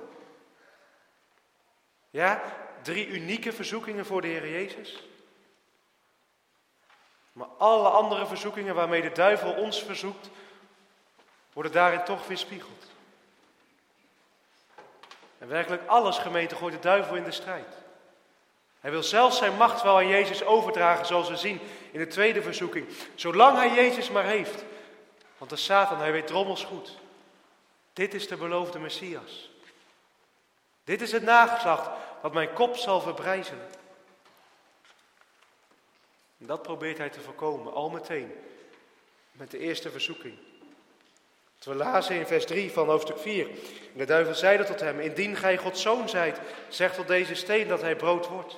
Ja, drie unieke verzoekingen voor de Heer Jezus. Maar alle andere verzoekingen waarmee de duivel ons verzoekt, worden daarin toch weerspiegeld. En werkelijk alles, gemeente, gooit de duivel in de strijd. Hij wil zelfs zijn macht wel aan Jezus overdragen, zoals we zien in de tweede verzoeking. Zolang hij Jezus maar heeft. Want de Satan, hij weet drommels goed. Dit is de beloofde Messias. Dit is het nageslacht wat mijn kop zal verbrijzelen. En dat probeert hij te voorkomen, al meteen, met de eerste verzoeking. We lazen in vers drie van hoofdstuk vier. En de duivel zeide tot hem, indien gij Gods zoon zijt, zeg tot deze steen dat hij brood wordt.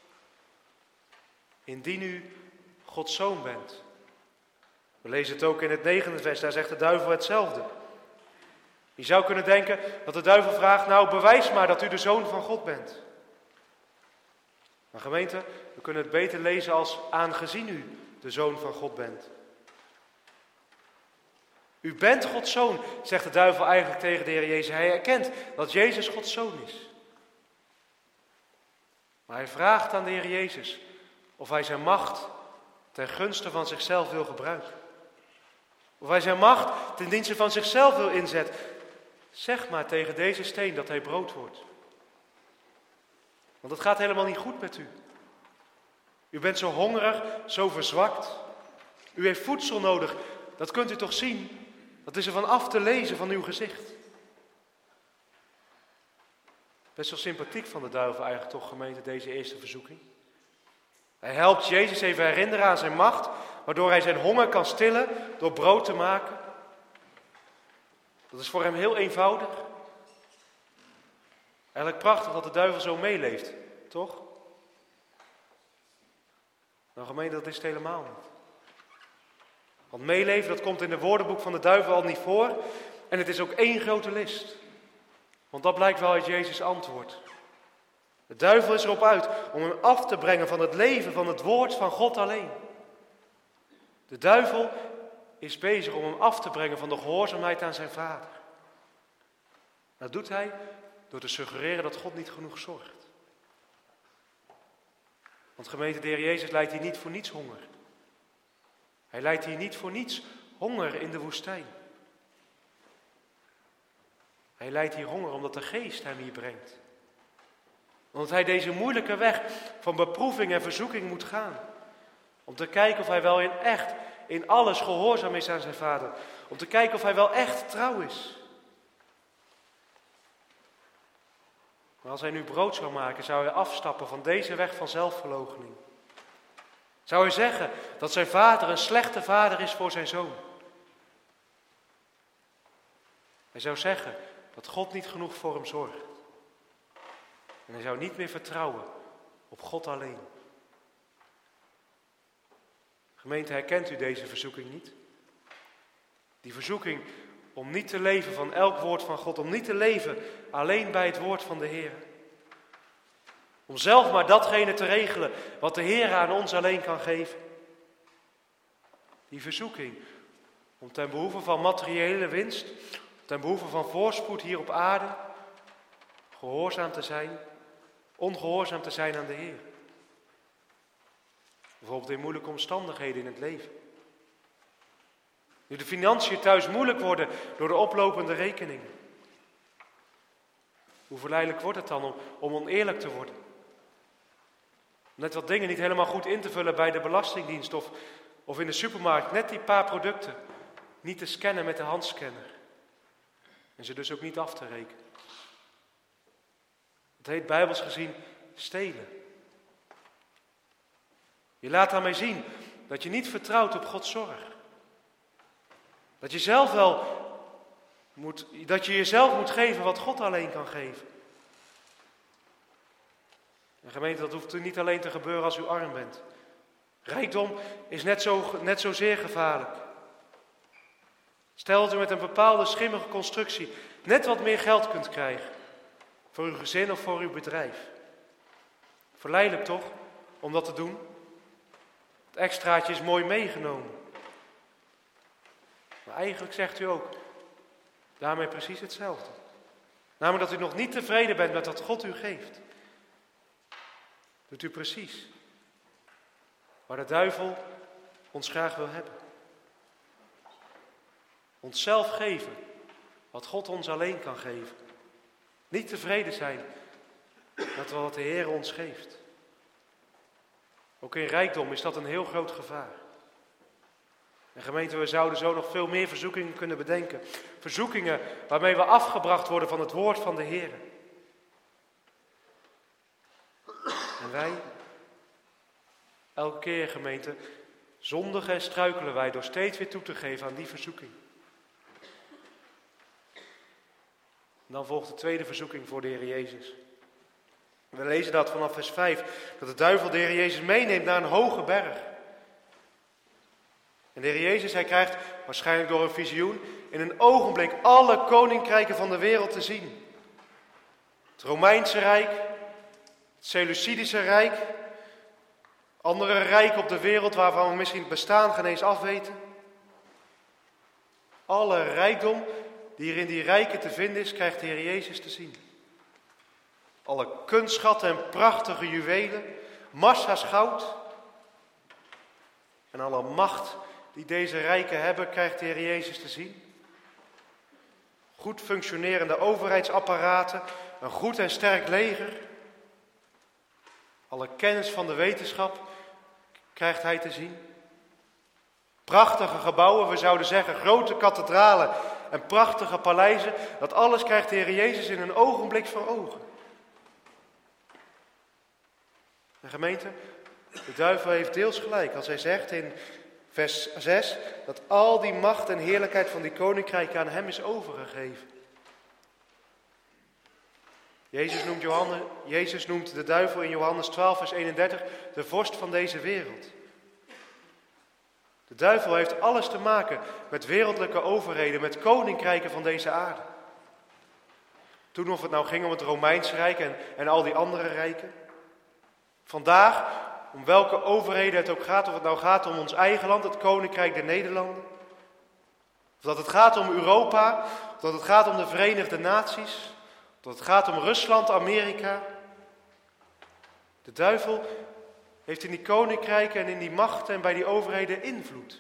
Indien u Gods zoon bent. We lezen het ook in het negende vers, daar zegt de duivel hetzelfde. Je zou kunnen denken dat de duivel vraagt, nou bewijs maar dat u de zoon van God bent. Maar gemeente, we kunnen het beter lezen als aangezien u de zoon van God bent. U bent Gods zoon, zegt de duivel eigenlijk tegen de Heer Jezus. Hij erkent dat Jezus Gods zoon is. Maar hij vraagt aan de Heer Jezus of hij zijn macht ten gunste van zichzelf wil gebruiken. Of hij zijn macht ten dienste van zichzelf wil inzetten. Zeg maar tegen deze steen dat hij brood wordt. Want het gaat helemaal niet goed met u. U bent zo hongerig, zo verzwakt. U heeft voedsel nodig, dat kunt u toch zien? Dat is er van af te lezen van uw gezicht. Best wel sympathiek van de duivel eigenlijk toch, gemeente, deze eerste verzoeking. Hij helpt Jezus even herinneren aan zijn macht, waardoor hij zijn honger kan stillen door brood te maken. Dat is voor hem heel eenvoudig. Eigenlijk prachtig dat de duivel zo meeleeft, toch? Nou gemeente, dat is het helemaal niet. Want meeleven, dat komt in het woordenboek van de duivel al niet voor. En het is ook één grote list. Want dat blijkt wel uit Jezus' antwoord. De duivel is erop uit om hem af te brengen van het leven van het woord van God alleen. De duivel is bezig om hem af te brengen van de gehoorzaamheid aan zijn vader. Dat doet hij door te suggereren dat God niet genoeg zorgt. Want gemeente, de Heer Jezus lijdt hier niet voor niets honger. Hij lijdt hier niet voor niets honger in de woestijn. Hij lijdt hier honger omdat de geest hem hier brengt. Omdat hij deze moeilijke weg van beproeving en verzoeking moet gaan. Om te kijken of hij wel in echt in alles gehoorzaam is aan zijn vader. Om te kijken of hij wel echt trouw is. Maar als hij nu brood zou maken, zou hij afstappen van deze weg van zelfverloochening. Zou hij zeggen dat zijn vader een slechte vader is voor zijn zoon. Hij zou zeggen dat God niet genoeg voor hem zorgt. En hij zou niet meer vertrouwen op God alleen. Gemeente, herkent u deze verzoeking niet? Die verzoeking om niet te leven van elk woord van God, om niet te leven alleen bij het woord van de Heer. Om zelf maar datgene te regelen wat de Heer aan ons alleen kan geven. Die verzoeking om ten behoeve van materiële winst, ten behoeve van voorspoed hier op aarde, gehoorzaam te zijn, ongehoorzaam te zijn aan de Heer. Bijvoorbeeld in moeilijke omstandigheden in het leven. Nu de financiën thuis moeilijk worden door de oplopende rekeningen. Hoe verleidelijk wordt het dan om, om oneerlijk te worden? Om net wat dingen niet helemaal goed in te vullen bij de belastingdienst of, of in de supermarkt. Net die paar producten niet te scannen met de handscanner. En ze dus ook niet af te rekenen. Het heet bijbels gezien stelen. Je laat daarmee zien dat je niet vertrouwt op Gods zorg. Dat je zelf wel moet, dat je jezelf moet geven wat God alleen kan geven. En gemeente, dat hoeft niet alleen te gebeuren als u arm bent. Rijkdom is net zo, net zozeer gevaarlijk. Stel dat u met een bepaalde schimmige constructie net wat meer geld kunt krijgen. Voor uw gezin of voor uw bedrijf. Verleidelijk toch, om dat te doen? Het extraatje is mooi meegenomen. Maar eigenlijk zegt u ook daarmee precies hetzelfde. Namelijk dat u nog niet tevreden bent met wat God u geeft. Doet u precies waar de duivel ons graag wil hebben. Onszelf geven wat God ons alleen kan geven. Niet tevreden zijn met wat de Heer ons geeft. Ook in rijkdom is dat een heel groot gevaar. En gemeente, we zouden zo nog veel meer verzoekingen kunnen bedenken. Verzoekingen waarmee we afgebracht worden van het woord van de Heer. En wij, elke keer gemeente, zondigen en struikelen wij door steeds weer toe te geven aan die verzoeking. En dan volgt de tweede verzoeking voor de Heer Jezus. We lezen dat vanaf vers vijf, dat de duivel de Heer Jezus meeneemt naar een hoge berg. En de Heer Jezus, hij krijgt waarschijnlijk door een visioen in een ogenblik alle koninkrijken van de wereld te zien. Het Romeinse Rijk, het Seleucidische Rijk, andere rijken op de wereld waarvan we misschien het bestaan geen eens afweten. Alle rijkdom die er in die rijken te vinden is, krijgt de Heer Jezus te zien. Alle kunstschatten en prachtige juwelen, massa's goud en alle macht die deze rijken hebben, krijgt de Heer Jezus te zien. Goed functionerende overheidsapparaten, een goed en sterk leger. Alle kennis van de wetenschap krijgt hij te zien. Prachtige gebouwen, we zouden zeggen grote kathedralen en prachtige paleizen. Dat alles krijgt de Heer Jezus in een ogenblik voor ogen. En gemeente, de duivel heeft deels gelijk als hij zegt in vers zes dat al die macht en heerlijkheid van die koninkrijken aan hem is overgegeven. Jezus noemt, Johannes, Jezus noemt de duivel in Johannes twaalf vers eenendertig de vorst van deze wereld. De duivel heeft alles te maken met wereldlijke overheden, met koninkrijken van deze aarde. Toen of het nou ging om het Romeinse Rijk en, en al die andere rijken. Vandaag, om welke overheden het ook gaat, of het nou gaat om ons eigen land, het Koninkrijk der Nederlanden. Of dat het gaat om Europa, of dat het gaat om de Verenigde Naties, of dat het gaat om Rusland, Amerika. De duivel heeft in die koninkrijken en in die machten en bij die overheden invloed.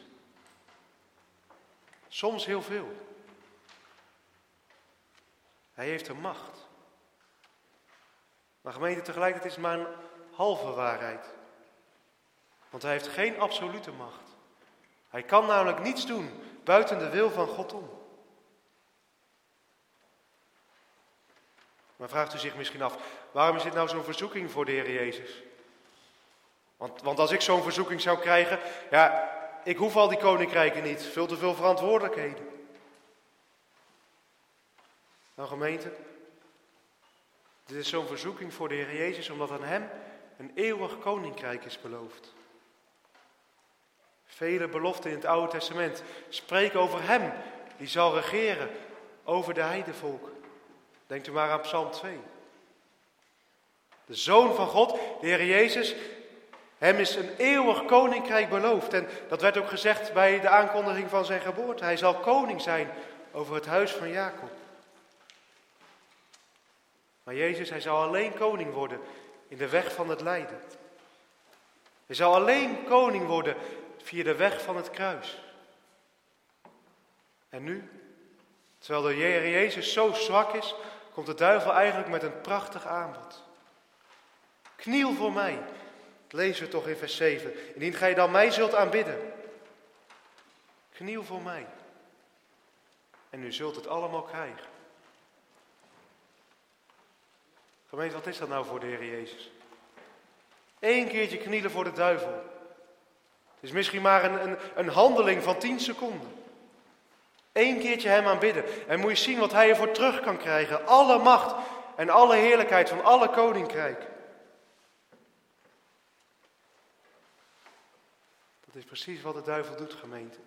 Soms heel veel. Hij heeft een macht. Maar gemeente, tegelijkertijd is het maar een halve waarheid. Want hij heeft geen absolute macht. Hij kan namelijk niets doen buiten de wil van God om. Maar vraagt u zich misschien af, waarom is dit nou zo'n verzoeking voor de Heer Jezus? Want, want als ik zo'n verzoeking zou krijgen, ja, ik hoef al die koninkrijken niet, veel te veel verantwoordelijkheden. Nou gemeente, dit is zo'n verzoeking voor de Heer Jezus, omdat aan hem een eeuwig koninkrijk is beloofd. Vele beloften in het Oude Testament spreken over hem, die zal regeren over de heidevolken. Denkt u maar aan Psalm twee. De Zoon van God, de Heer Jezus, hem is een eeuwig koninkrijk beloofd. En dat werd ook gezegd bij de aankondiging van zijn geboorte. Hij zal koning zijn over het huis van Jacob. Maar Jezus, hij zal alleen koning worden in de weg van het lijden. Hij zal alleen koning worden via de weg van het kruis. En nu, terwijl de Heer Jezus zo zwak is, komt de duivel eigenlijk met een prachtig aanbod. Kniel voor mij. Dat lezen we toch in vers zeven. Indien gij dan mij zult aanbidden. Kniel voor mij. En u zult het allemaal krijgen. Gemeente, wat is dat nou voor de Heer Jezus? Eén keertje knielen voor de duivel. Het is misschien maar een, een, een handeling van tien seconden. Eén keertje hem aanbidden. En moet je zien wat hij ervoor terug kan krijgen. Alle macht en alle heerlijkheid van alle koninkrijken. Dat is precies wat de duivel doet, gemeente.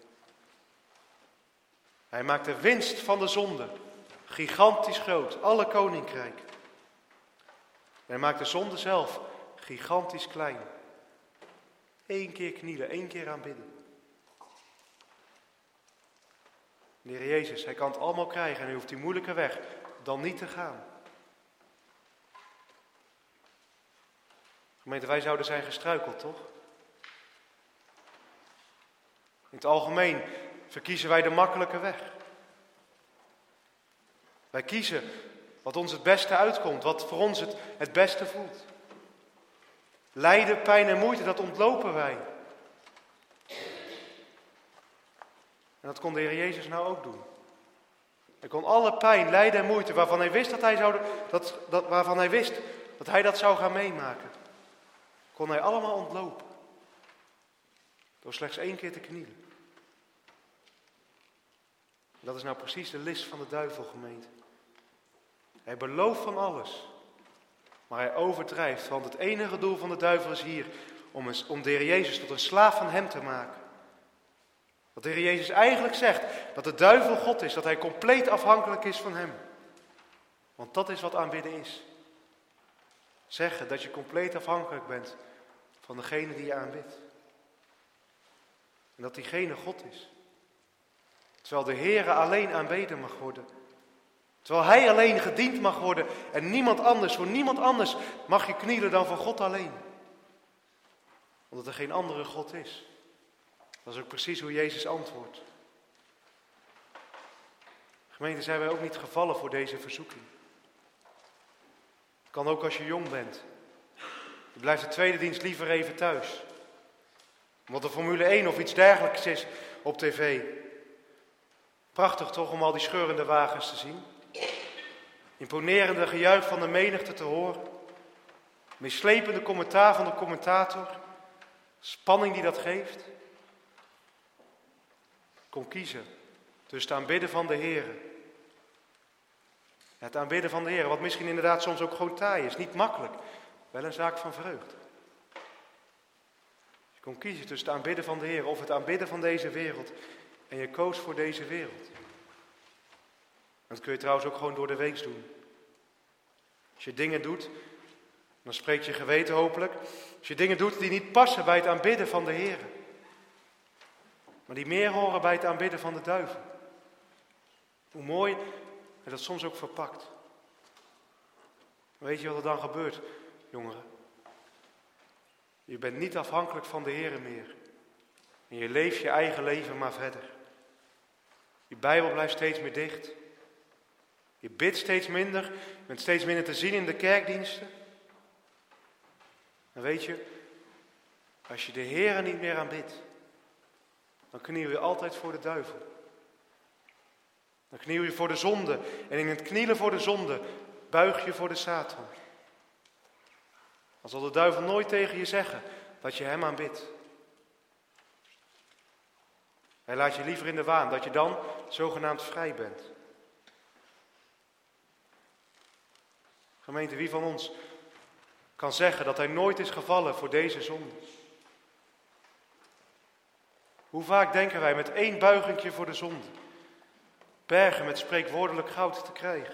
Hij maakt de winst van de zonde gigantisch groot. Alle koninkrijken. En hij maakt de zonde zelf gigantisch klein. Eén keer knielen, één keer aanbidden. De Heer Jezus, hij kan het allemaal krijgen en hij hoeft die moeilijke weg dan niet te gaan. Gemeente, wij zouden zijn gestruikeld, toch? In het algemeen verkiezen wij de makkelijke weg. Wij kiezen wat ons het beste uitkomt, wat voor ons het, het beste voelt. Lijden, pijn en moeite, dat ontlopen wij. En dat kon de Heer Jezus nou ook doen. Hij kon alle pijn, lijden en moeite waarvan hij wist dat hij, zou, dat, dat, waarvan hij, wist dat, hij dat zou gaan meemaken, kon hij allemaal ontlopen. Door slechts één keer te knielen. En dat is nou precies de list van de duivel, gemeente. Hij belooft van alles, maar hij overdrijft, want het enige doel van de duivel is hier om, een, om de Heer Jezus tot een slaaf van hem te maken. Dat de Heer Jezus eigenlijk zegt dat de duivel God is, dat hij compleet afhankelijk is van hem. Want dat is wat aanbidden is. Zeggen dat je compleet afhankelijk bent van degene die je aanbidt. En dat diegene God is. Terwijl de Heere alleen aanbeden mag worden. Terwijl hij alleen gediend mag worden en niemand anders, voor niemand anders mag je knielen dan voor God alleen. Omdat er geen andere God is. Dat is ook precies hoe Jezus antwoordt. Gemeente, zijn wij ook niet gevallen voor deze verzoeking? Het kan ook als je jong bent. Je blijft de tweede dienst liever even thuis. Omdat er Formule één of iets dergelijks is op tv. Prachtig toch om al die scheurende wagens te zien. Imponerende gejuich van de menigte te horen. Meeslepende commentaar van de commentator. Spanning die dat geeft. Kon kiezen tussen het aanbidden van de Heer. Het aanbidden van de Heer, wat misschien inderdaad soms ook gewoon taai is. Niet makkelijk, wel een zaak van vreugde. Je kon kiezen tussen het aanbidden van de Heer of het aanbidden van deze wereld. En je koos voor deze wereld. En dat kun je trouwens ook gewoon door de week doen. Als je dingen doet, dan spreekt je geweten hopelijk. Als je dingen doet die niet passen bij het aanbidden van de Heer. Maar die meer horen bij het aanbidden van de duivel. Hoe mooi hij dat soms ook verpakt. Weet je wat er dan gebeurt, jongeren? Je bent niet afhankelijk van de Heer meer. En je leeft je eigen leven maar verder. Je Bijbel blijft steeds meer dicht. Je bidt steeds minder. Je bent steeds minder te zien in de kerkdiensten. En weet je, als je de Heer niet meer aanbidt, dan kniel je altijd voor de duivel. Dan kniel je voor de zonde. En in het knielen voor de zonde buig je voor de Satan. Dan zal de duivel nooit tegen je zeggen dat je hem aanbidt. Hij laat je liever in de waan dat je dan zogenaamd vrij bent. Gemeente, wie van ons kan zeggen dat hij nooit is gevallen voor deze zonde? Hoe vaak denken wij met één buigingje voor de zonde bergen met spreekwoordelijk goud te krijgen?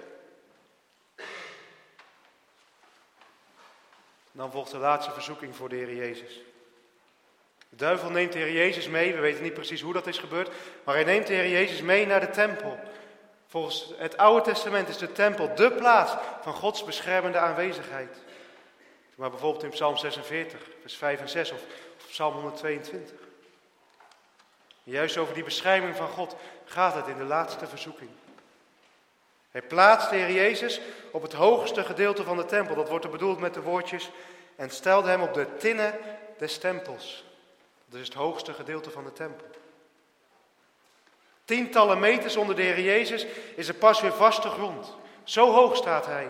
Dan volgt de laatste verzoeking voor de Heer Jezus. De duivel neemt de Heer Jezus mee, we weten niet precies hoe dat is gebeurd, maar hij neemt de Heer Jezus mee naar de tempel. Volgens het Oude Testament is de tempel dé plaats van Gods beschermende aanwezigheid. Maar bijvoorbeeld in Psalm zesenveertig, vers vijf en zes of, of Psalm honderdtweeëntwintig. Juist over die bescherming van God gaat het in de laatste verzoeking. Hij plaatst de Heer Jezus op het hoogste gedeelte van de tempel. Dat wordt er bedoeld met de woordjes. En stelde hem op de tinnen des tempels. Dat is het hoogste gedeelte van de tempel. Tientallen meters onder de Heer Jezus is er pas weer vaste grond. Zo hoog staat hij.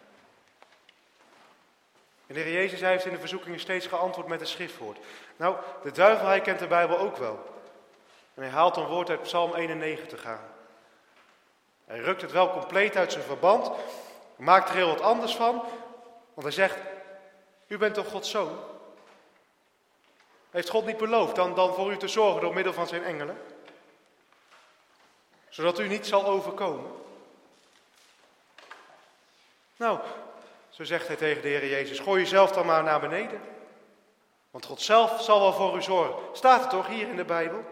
En de Heer Jezus hij heeft in de verzoekingen steeds geantwoord met een schriftwoord. Nou, de duivel hij kent de Bijbel ook wel. En hij haalt een woord uit Psalm eenennegentig aan. Hij rukt het wel compleet uit zijn verband, maakt er heel wat anders van, want hij zegt, u bent toch Gods zoon? Heeft God niet beloofd dan, dan voor u te zorgen door middel van zijn engelen? Zodat u niet zal overkomen. Nou, zo zegt hij tegen de Heer Jezus, gooi jezelf dan maar naar beneden. Want God zelf zal wel voor u zorgen. Staat het toch hier in de Bijbel?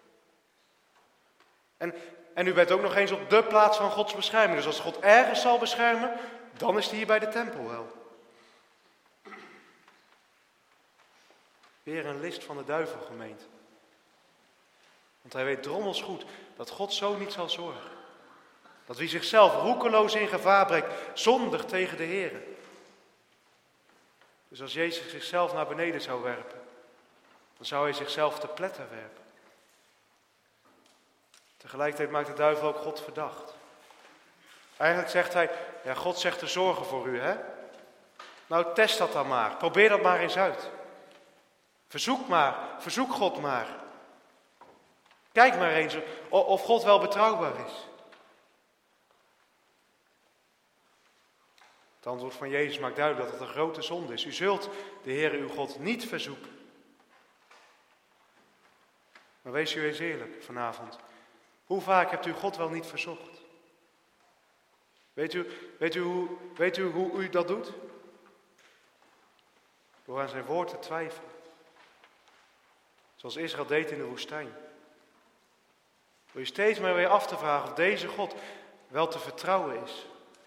En, en u bent ook nog eens op de plaats van Gods bescherming. Dus als God ergens zal beschermen, dan is hij hier bij de tempel wel. Weer een list van de duivel, gemeente. Want hij weet drommels goed dat God zo niet zal zorgen. Dat wie zichzelf roekeloos in gevaar brengt, zondigt tegen de Heer. Dus als Jezus zichzelf naar beneden zou werpen, dan zou hij zichzelf te pletter werpen. Tegelijkertijd maakt de duivel ook God verdacht. Eigenlijk zegt hij, ja, God zegt te zorgen voor u, hè? Nou, test dat dan maar. Probeer dat maar eens uit. Verzoek maar, verzoek God maar. Kijk maar eens of God wel betrouwbaar is. Het antwoord van Jezus maakt duidelijk dat het een grote zonde is. U zult de Heer uw God niet verzoeken. Maar wees u eens eerlijk vanavond. Hoe vaak hebt u God wel niet verzocht? Weet u, weet u, hoe, weet u hoe u dat doet? Door aan zijn woord te twijfelen. Zoals Israël deed in de woestijn. Door je steeds maar weer af te vragen of deze God wel te vertrouwen is.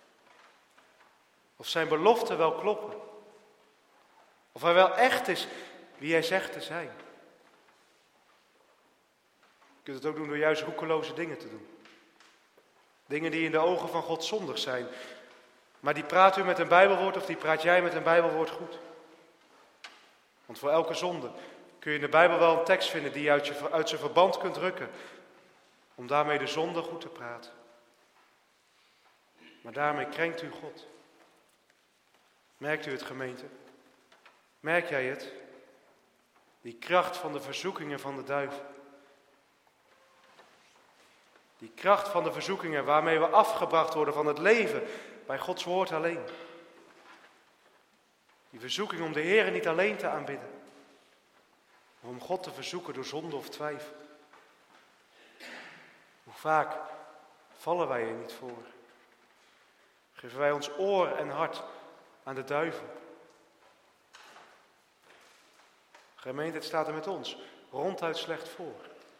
Of zijn beloften wel kloppen. Of hij wel echt is wie hij zegt te zijn. Je kunt het ook doen door juist roekeloze dingen te doen. Dingen die in de ogen van God zondig zijn. Maar die praat u met een Bijbelwoord of die praat jij met een Bijbelwoord goed. Want voor elke zonde kun je in de Bijbel wel een tekst vinden die je uit, je uit zijn verband kunt rukken. Om daarmee de zonde goed te praten. Maar daarmee krenkt u God. Merkt u het, gemeente? Merk jij het? Die kracht van de verzoekingen van de duivel. Die kracht van de verzoekingen waarmee we afgebracht worden van het leven bij Gods woord alleen. Die verzoeking om de Heer niet alleen te aanbidden, maar om God te verzoeken door zonde of twijfel. Hoe vaak vallen wij er niet voor? Geven wij ons oor en hart aan de duivel? Gemeente, het staat er met ons ronduit slecht voor.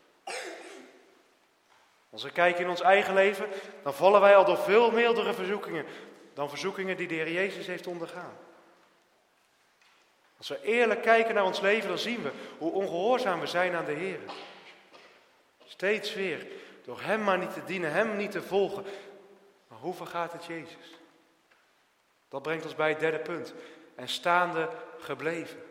Als we kijken in ons eigen leven, dan vallen wij al door veel mildere verzoekingen dan verzoekingen die de Heer Jezus heeft ondergaan. Als we eerlijk kijken naar ons leven, dan zien we hoe ongehoorzaam we zijn aan de Heer. Steeds weer, door Hem maar niet te dienen, Hem niet te volgen. Maar hoe vergaat het Jezus? Dat brengt ons bij het derde punt. En staande gebleven.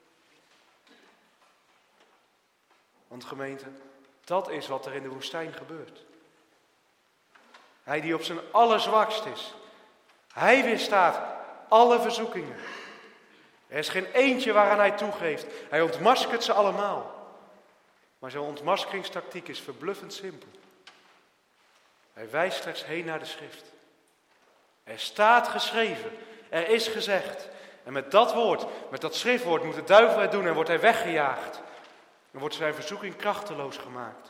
Want gemeente, dat is wat er in de woestijn gebeurt. Hij die op zijn allerzwakst is. Hij weerstaat alle verzoekingen. Er is geen eentje waaraan hij toegeeft. Hij ontmaskert ze allemaal. Maar zijn ontmaskeringstactiek is verbluffend simpel. Hij wijst slechts heen naar de schrift. Er staat geschreven. Er is gezegd. En met dat woord, met dat schriftwoord moet de duivel het doen en wordt hij weggejaagd. Dan wordt zijn verzoeking krachteloos gemaakt.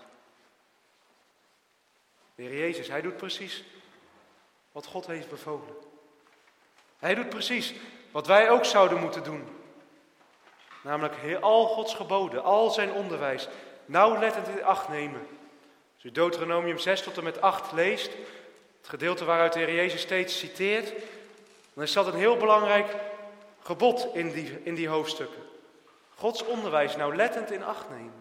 De Heer Jezus, hij doet precies wat God heeft bevolen. Hij doet precies wat wij ook zouden moeten doen. Namelijk al Gods geboden, al zijn onderwijs, nauwlettend in acht nemen. Als u Deuteronomium zes tot en met acht leest, het gedeelte waaruit de Heer Jezus steeds citeert, dan is dat een heel belangrijk gebod in die, in die hoofdstukken. Gods onderwijs nauwlettend in acht nemen.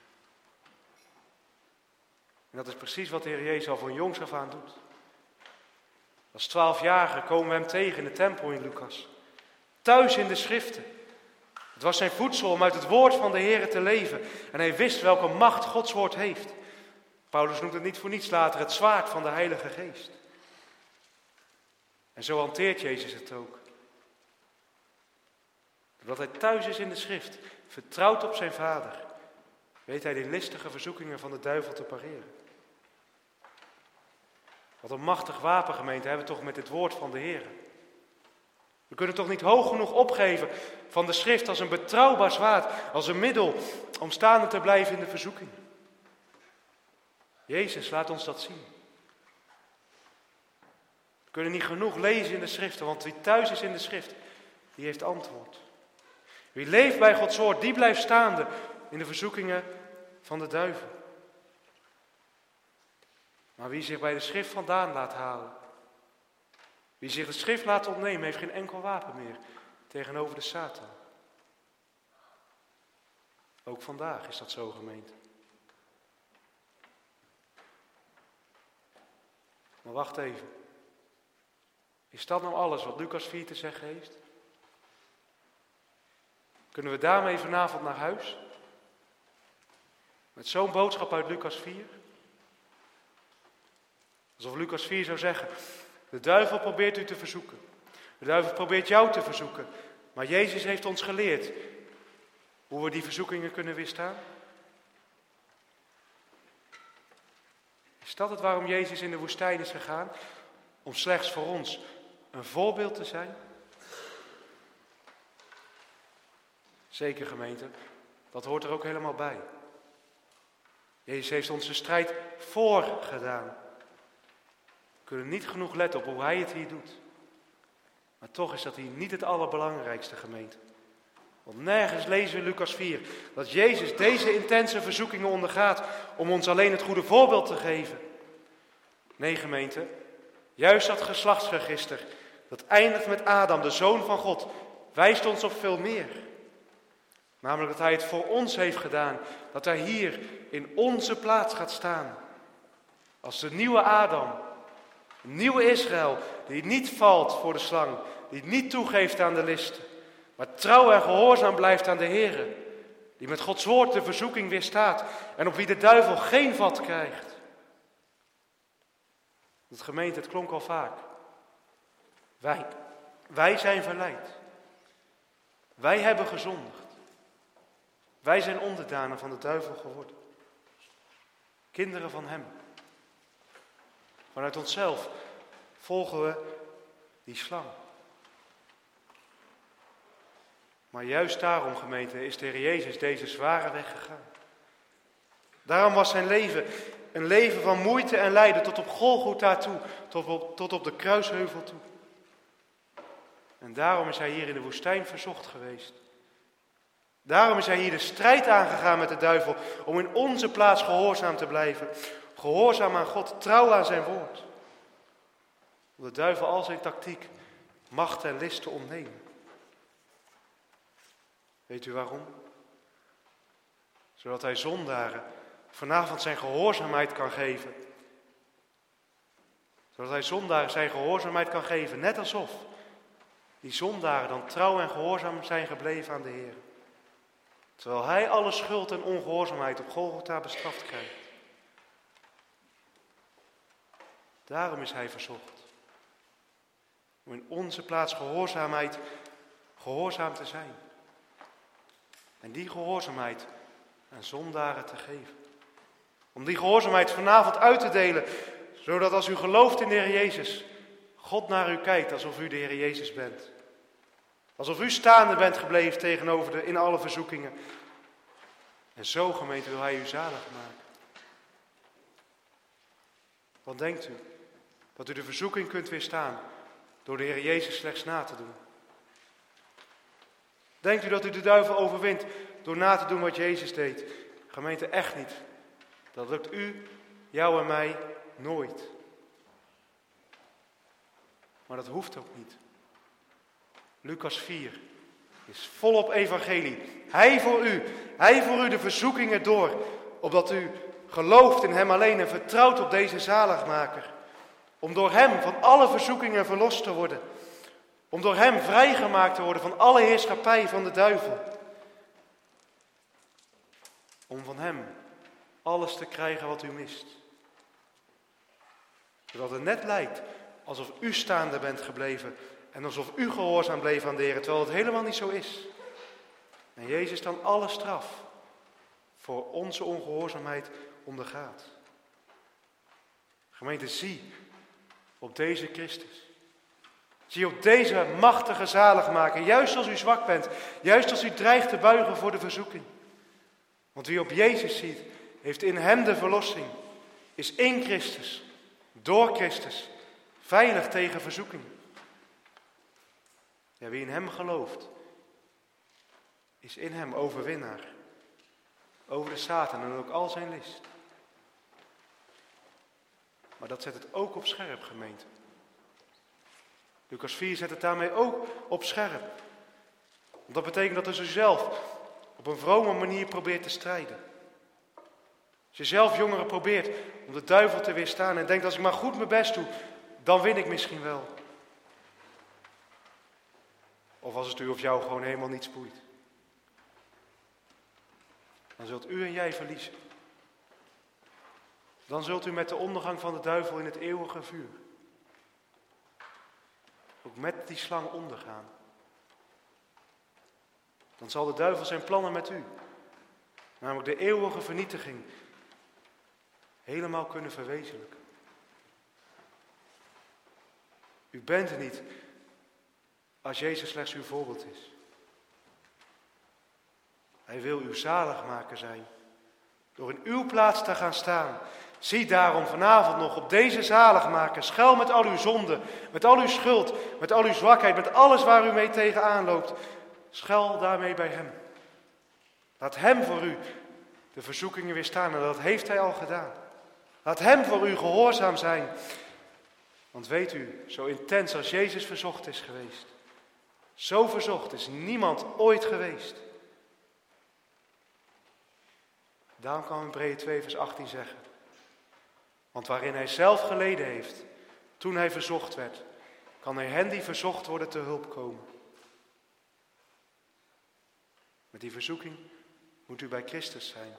En dat is precies wat de Heer Jezus al van jongs af aan doet. Als twaalfjarige komen we hem tegen in de tempel in Lucas. Thuis in de schriften. Het was zijn voedsel om uit het woord van de Heer te leven. En hij wist welke macht Gods woord heeft. Paulus noemt het niet voor niets later het zwaard van de Heilige Geest. En zo hanteert Jezus het ook. Doordat hij thuis is in de schrift, vertrouwt op zijn Vader, weet hij de listige verzoekingen van de duivel te pareren. Wat een machtig wapen, gemeente, hebben we toch met het woord van de Heer. We kunnen toch niet hoog genoeg opgeven van de schrift als een betrouwbaar zwaard, als een middel om staande te blijven in de verzoeking. Jezus laat ons dat zien. We kunnen niet genoeg lezen in de schriften, want wie thuis is in de schrift, die heeft antwoord. Wie leeft bij Gods woord, die blijft staande in de verzoekingen van de duivel. Maar wie zich bij de schrift vandaan laat halen, wie zich de schrift laat ontnemen, heeft geen enkel wapen meer tegenover de Satan. Ook vandaag is dat zo, gemeente. Maar wacht even. Is dat nou alles wat Lucas vier te zeggen heeft? Kunnen we daarmee vanavond naar huis? Met zo'n boodschap uit Lucas vier? Alsof Lucas vier zou zeggen, de duivel probeert u te verzoeken. De duivel probeert jou te verzoeken. Maar Jezus heeft ons geleerd hoe we die verzoekingen kunnen weerstaan. Is dat het waarom Jezus in de woestijn is gegaan? Om slechts voor ons een voorbeeld te zijn? Zeker, gemeente, dat hoort er ook helemaal bij. Jezus heeft ons de strijd voorgedaan. We kunnen niet genoeg letten op hoe hij het hier doet. Maar toch is dat hier niet het allerbelangrijkste, gemeente. Want nergens lezen we in Lucas vier dat Jezus deze intense verzoekingen ondergaat om ons alleen het goede voorbeeld te geven. Nee, gemeente, juist dat geslachtsregister, dat eindigt met Adam, de Zoon van God, wijst ons op veel meer. Namelijk dat hij het voor ons heeft gedaan, dat hij hier in onze plaats gaat staan. Als de nieuwe Adam, een nieuwe Israël, die niet valt voor de slang, die niet toegeeft aan de listen, maar trouw en gehoorzaam blijft aan de Heer, die met Gods woord de verzoeking weerstaat en op wie de duivel geen vat krijgt. Het gemeente, het klonk al vaak. Wij, wij zijn verleid. Wij hebben gezondigd. Wij zijn onderdanen van de duivel geworden. Kinderen van hem. Vanuit onszelf volgen we die slang. Maar juist daarom, gemeente, is de Heer Jezus deze zware weg gegaan. Daarom was zijn leven een leven van moeite en lijden tot op Golgotha toe, tot op, tot op de kruisheuvel toe. En daarom is hij hier in de woestijn verzocht geweest. Daarom is hij hier de strijd aangegaan met de duivel, om in onze plaats gehoorzaam te blijven. Gehoorzaam aan God, trouw aan zijn woord. Om de duivel al zijn tactiek, macht en list te ontnemen. Weet u waarom? Zodat hij zondaren vanavond zijn gehoorzaamheid kan geven. Zodat hij zondaren zijn gehoorzaamheid kan geven, net alsof die zondaren dan trouw en gehoorzaam zijn gebleven aan de Heer. Terwijl hij alle schuld en ongehoorzaamheid op Golgotha bestraft krijgt. Daarom is hij verzocht. Om in onze plaats gehoorzaamheid gehoorzaam te zijn. En die gehoorzaamheid aan zondaren te geven. Om die gehoorzaamheid vanavond uit te delen. Zodat als u gelooft in de Heer Jezus, God naar u kijkt alsof u de Heer Jezus bent. Alsof u staande bent gebleven tegenover de in alle verzoekingen. En zo, gemeente, wil hij u zalig maken. Wat denkt u? Dat u de verzoeking kunt weerstaan door de Heer Jezus slechts na te doen. Denkt u dat u de duivel overwint door na te doen wat Jezus deed? Gemeente, echt niet. Dat lukt u, jou en mij nooit. Maar dat hoeft ook niet. Lucas vier is volop evangelie. Hij voor u, hij voor u de verzoekingen door, opdat u gelooft in hem alleen en vertrouwt op deze zaligmaker. Om door hem van alle verzoekingen verlost te worden. Om door hem vrijgemaakt te worden van alle heerschappij van de duivel. Om van hem alles te krijgen wat u mist. Zodat het net lijkt alsof u staande bent gebleven en alsof u gehoorzaam bleef aan de Heer, terwijl het helemaal niet zo is. En Jezus dan alle straf voor onze ongehoorzaamheid ondergaat. Gemeente, zie op deze Christus. Zie op deze machtige zaligmaker, juist als u zwak bent, juist als u dreigt te buigen voor de verzoeking. Want wie op Jezus ziet, heeft in hem de verlossing, is in Christus, door Christus, veilig tegen verzoeking. Ja, wie in hem gelooft, is in hem overwinnaar. Over de Satan en ook al zijn list. Maar dat zet het ook op scherp, gemeente. Lucas vier zet het daarmee ook op scherp. Want dat betekent dat als u zelf op een vrome manier probeert te strijden. Als je zelf jongeren probeert om de duivel te weerstaan en denkt, als ik maar goed mijn best doe, dan win ik misschien wel. Of als het u of jou gewoon helemaal niets boeit. Dan zult u en jij verliezen. Dan zult u met de ondergang van de duivel in het eeuwige vuur ook met die slang ondergaan. Dan zal de duivel zijn plannen met u, namelijk de eeuwige vernietiging, helemaal kunnen verwezenlijken. U bent er niet als Jezus slechts uw voorbeeld is. Hij wil uw zaligmaker zijn, door in uw plaats te gaan staan. Zie daarom vanavond nog op deze zaligmaker, schuil met al uw zonde, met al uw schuld, met al uw zwakheid, met alles waar u mee tegenaan loopt. Schuil daarmee bij hem. Laat hem voor u de verzoekingen weerstaan en dat heeft hij al gedaan. Laat hem voor u gehoorzaam zijn. Want weet u, zo intens als Jezus verzocht is geweest, zo verzocht is niemand ooit geweest. Daarom kan Hebreeën twee vers achttien zeggen. Want waarin hij zelf geleden heeft, toen hij verzocht werd, kan hij hen die verzocht worden te hulp komen. Met die verzoeking moet u bij Christus zijn.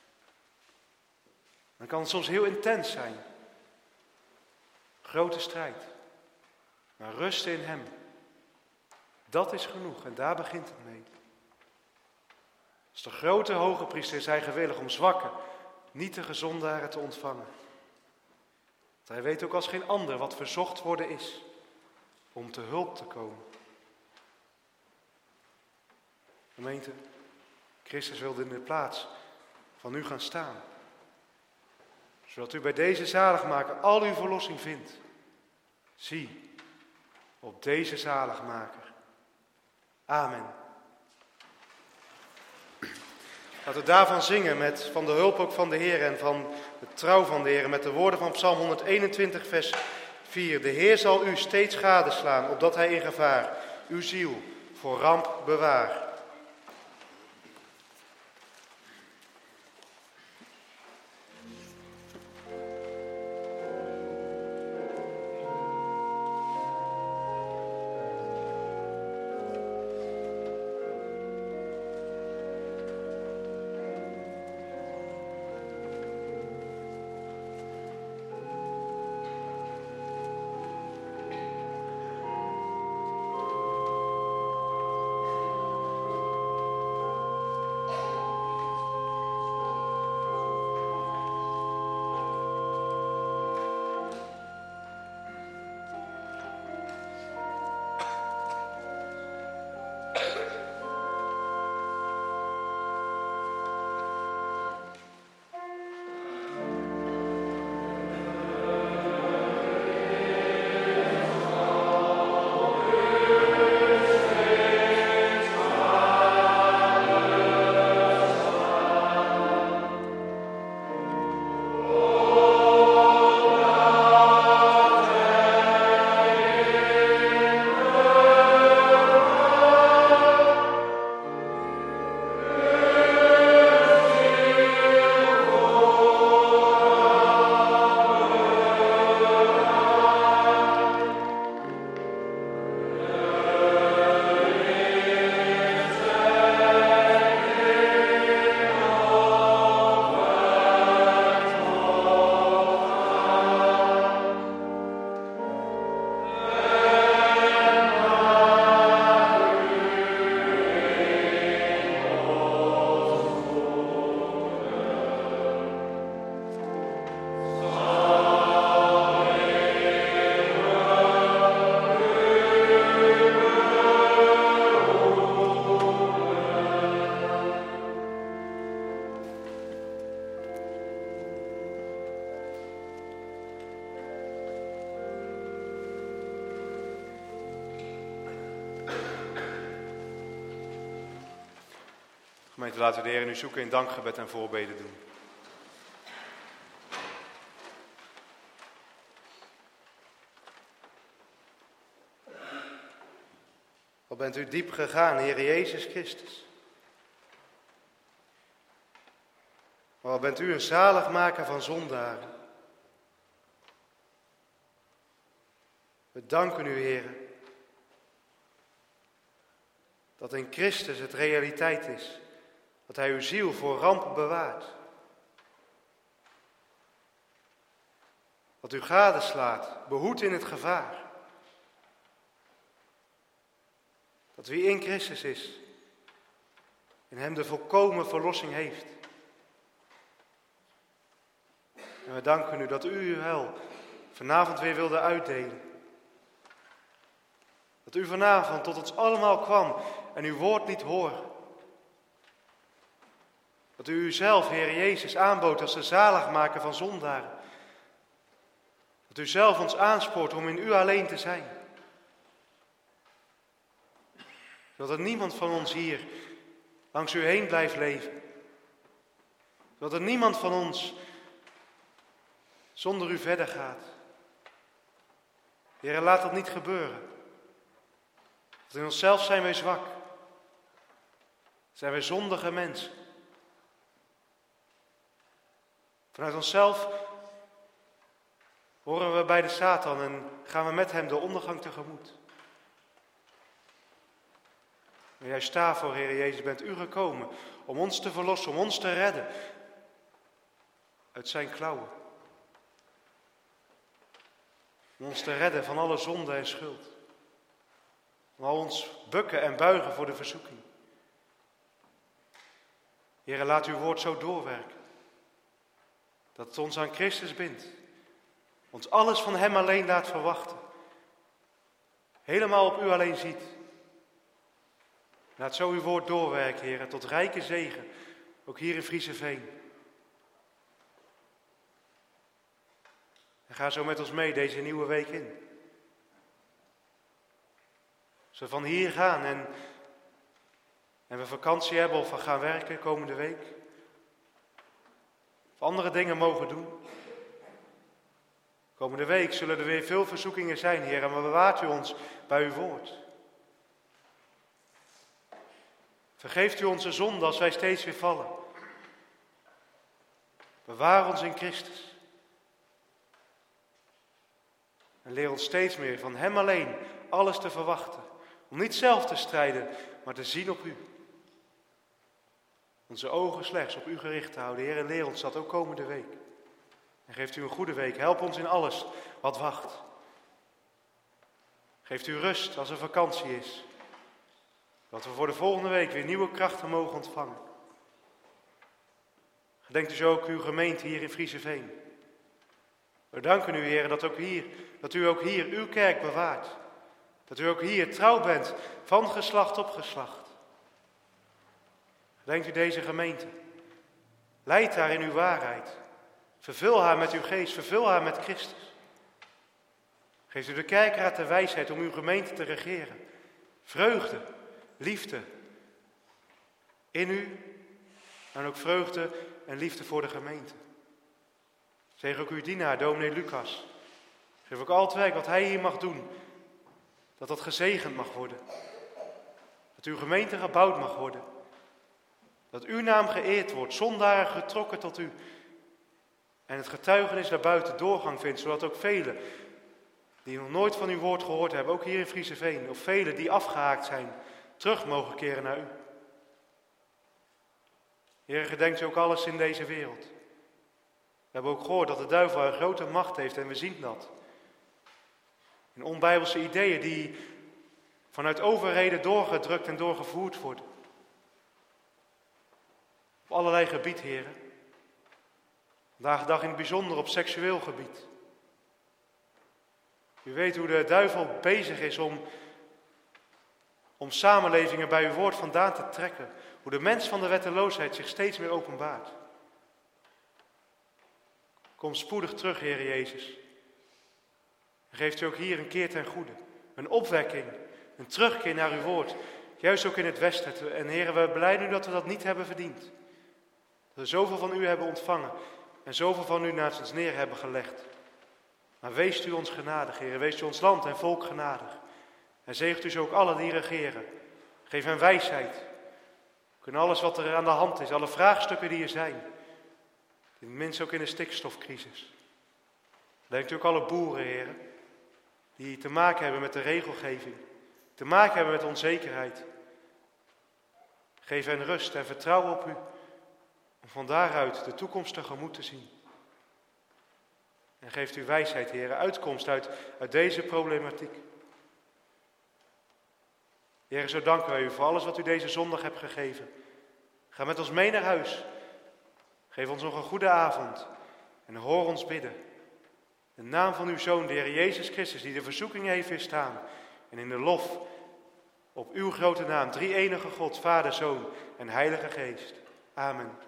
Dan kan het soms heel intens zijn. Grote strijd. Maar rusten in hem. Dat is genoeg en daar begint het mee. Als de grote hoge priester is hij gewillig om zwakken, nietige zondaren te ontvangen. Want hij weet ook als geen ander wat verzocht worden is om te hulp te komen. Gemeente, Christus wilde in de plaats van u gaan staan. Zodat u bij deze zaligmaker al uw verlossing vindt. Zie op deze zaligmaker. Amen. Laten we daarvan zingen met van de hulp ook van de Heer en van de trouw van de Heer. Met de woorden van Psalm honderdeenentwintig vers vier. De Heer zal u steeds gadeslaan, opdat hij in gevaar uw ziel voor ramp bewaar. Gemeente, laten we de Heer nu zoeken in dankgebed en voorbeden doen. Wat bent u diep gegaan, Heer Jezus Christus. Maar wat bent u een zaligmaker van zondaren. We danken u, Heer, dat in Christus het realiteit is. Dat hij uw ziel voor ramp bewaart. Dat u gadeslaat, behoedt in het gevaar. Dat wie in Christus is, in hem de volkomen verlossing heeft. En we danken u dat u uw heil vanavond weer wilde uitdelen. Dat u vanavond tot ons allemaal kwam en uw woord liet horen. Dat u uzelf, Heer Jezus, aanbood als de zaligmaker van zondaren. Dat u zelf ons aanspoort om in u alleen te zijn. Zodat er niemand van ons hier langs u heen blijft leven. Zodat er niemand van ons zonder u verder gaat. Heer, laat dat niet gebeuren. Want in onszelf zijn wij zwak. Zijn wij zondige mensen. Vanuit onszelf horen we bij de Satan en gaan we met hem de ondergang tegemoet. Maar juist daarvoor, Heer Jezus, bent u gekomen om ons te verlossen, om ons te redden uit zijn klauwen. Om ons te redden van alle zonde en schuld. Maar ons bukken en buigen voor de verzoeking. Heere, laat uw woord zo doorwerken. Dat het ons aan Christus bindt. Ons alles van hem alleen laat verwachten. Helemaal op u alleen ziet. Laat zo uw woord doorwerken, Heere, tot rijke zegen. Ook hier in Frieseveen. En ga zo met ons mee deze nieuwe week in. Als we van hier gaan en, en we vakantie hebben of we gaan werken komende week. Of andere dingen mogen doen. Komende week zullen er weer veel verzoekingen zijn, Heer, maar bewaart u ons bij uw woord. Vergeeft u onze zonde als wij steeds weer vallen. Bewaar ons in Christus. En leer ons steeds meer van hem alleen alles te verwachten. Om niet zelf te strijden, maar te zien op u. Onze ogen slechts op u gericht te houden. Heer, en leer ons dat ook komende week. En geeft u een goede week. Help ons in alles wat wacht. Geeft u rust als er vakantie is. Dat we voor de volgende week weer nieuwe krachten mogen ontvangen. Gedenkt u zo ook uw gemeente hier in Frieseveen. We danken u, Heer, dat, ook hier, dat u ook hier uw kerk bewaart. Dat u ook hier trouw bent van geslacht op geslacht. Gedenkt u deze gemeente. Leid haar in uw waarheid. Vervul haar met uw geest, vervul haar met Christus. Geeft u de kerkraad de wijsheid om uw gemeente te regeren. Vreugde, liefde in u en ook vreugde en liefde voor de gemeente. Zeg ook uw dienaar, dominee Lucas. Geef ook al het werk wat hij hier mag doen, dat dat gezegend mag worden. Dat uw gemeente gebouwd mag worden. Dat uw naam geëerd wordt, zondaren getrokken tot u. En het getuigenis daarbuiten doorgang vindt, zodat ook velen die nog nooit van uw woord gehoord hebben, ook hier in Frieseveen, of velen die afgehaakt zijn, terug mogen keren naar u. Heer, gedenkt u ook alles in deze wereld. We hebben ook gehoord dat de duivel een grote macht heeft en we zien dat. In onbijbelse ideeën die vanuit overheden doorgedrukt en doorgevoerd worden. Op allerlei gebied, heren. Vandaag de dag in het bijzonder op seksueel gebied. U weet hoe de duivel bezig is om, om samenlevingen bij uw woord vandaan te trekken. Hoe de mens van de wetteloosheid zich steeds meer openbaart. Kom spoedig terug, Heer Jezus. En geeft u ook hier een keer ten goede. Een opwekking, een terugkeer naar uw woord. Juist ook in het Westen. En Heer, we belijden u dat we dat niet hebben verdiend. Dat we zoveel van u hebben ontvangen. En zoveel van u naast ons neer hebben gelegd. Maar wees u ons genadig, Heer. Wees u ons land en volk genadig. En zegent u zo ook allen die regeren. Geef hen wijsheid. Kunnen alles wat er aan de hand is, alle vraagstukken die er zijn. Minstens ook in de stikstofcrisis. Denkt u ook alle boeren, Heer, die te maken hebben met de regelgeving. Te maken hebben met onzekerheid. Geef hen rust en vertrouwen op u. Om van daaruit de toekomst tegemoet te zien. En geeft u wijsheid, Heer, uitkomst uit, uit deze problematiek. Heer, zo danken wij u voor alles wat u deze zondag hebt gegeven. Ga met ons mee naar huis. Geef ons nog een goede avond en hoor ons bidden. In de naam van uw Zoon, de Heer Jezus Christus, die de verzoeking heeft weerstaan. En in de lof op uw grote naam, drie enige God, Vader, Zoon en Heilige Geest. Amen.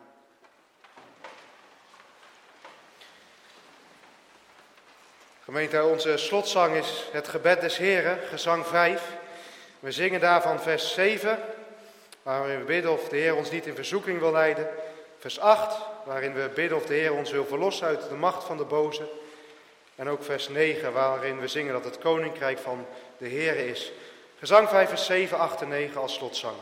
Gemeente, onze slotzang is het gebed des Heren, gezang vijf. We zingen daarvan vers zeven, waarin we bidden of de Heer ons niet in verzoeking wil leiden. Vers acht, waarin we bidden of de Heer ons wil verlossen uit de macht van de boze. En ook vers negen, waarin we zingen dat het koninkrijk van de Heer is. Gezang vijf, vers zeven, acht en negen als slotzang.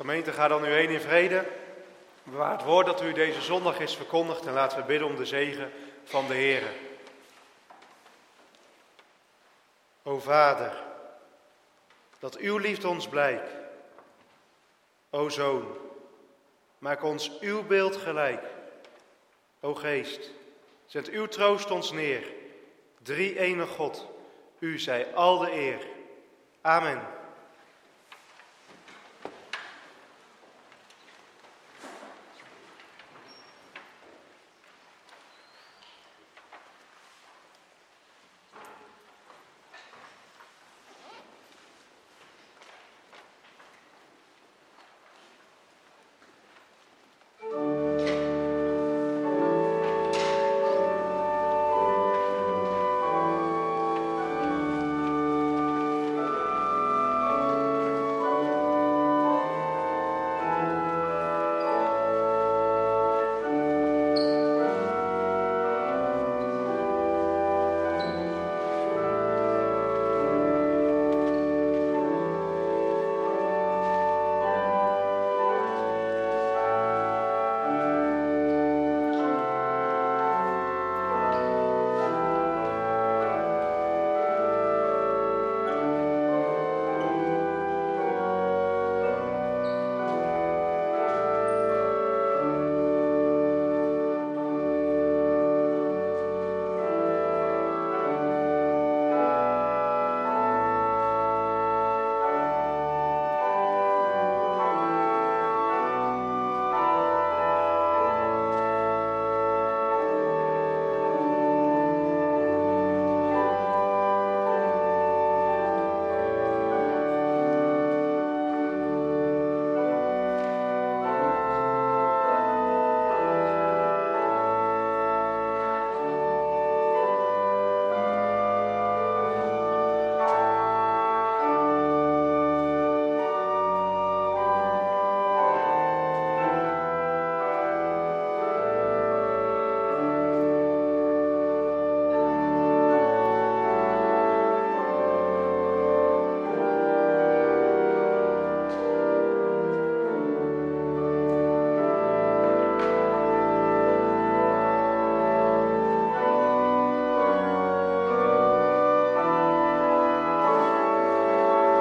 Gemeente, ga dan u heen in vrede. Bewaar het woord dat u deze zondag is verkondigd en laten we bidden om de zegen van de Heere. O Vader, dat uw liefde ons blijkt. O Zoon, maak ons uw beeld gelijk. O Geest, zend uw troost ons neer. Drie-enige God, u zij al de eer. Amen.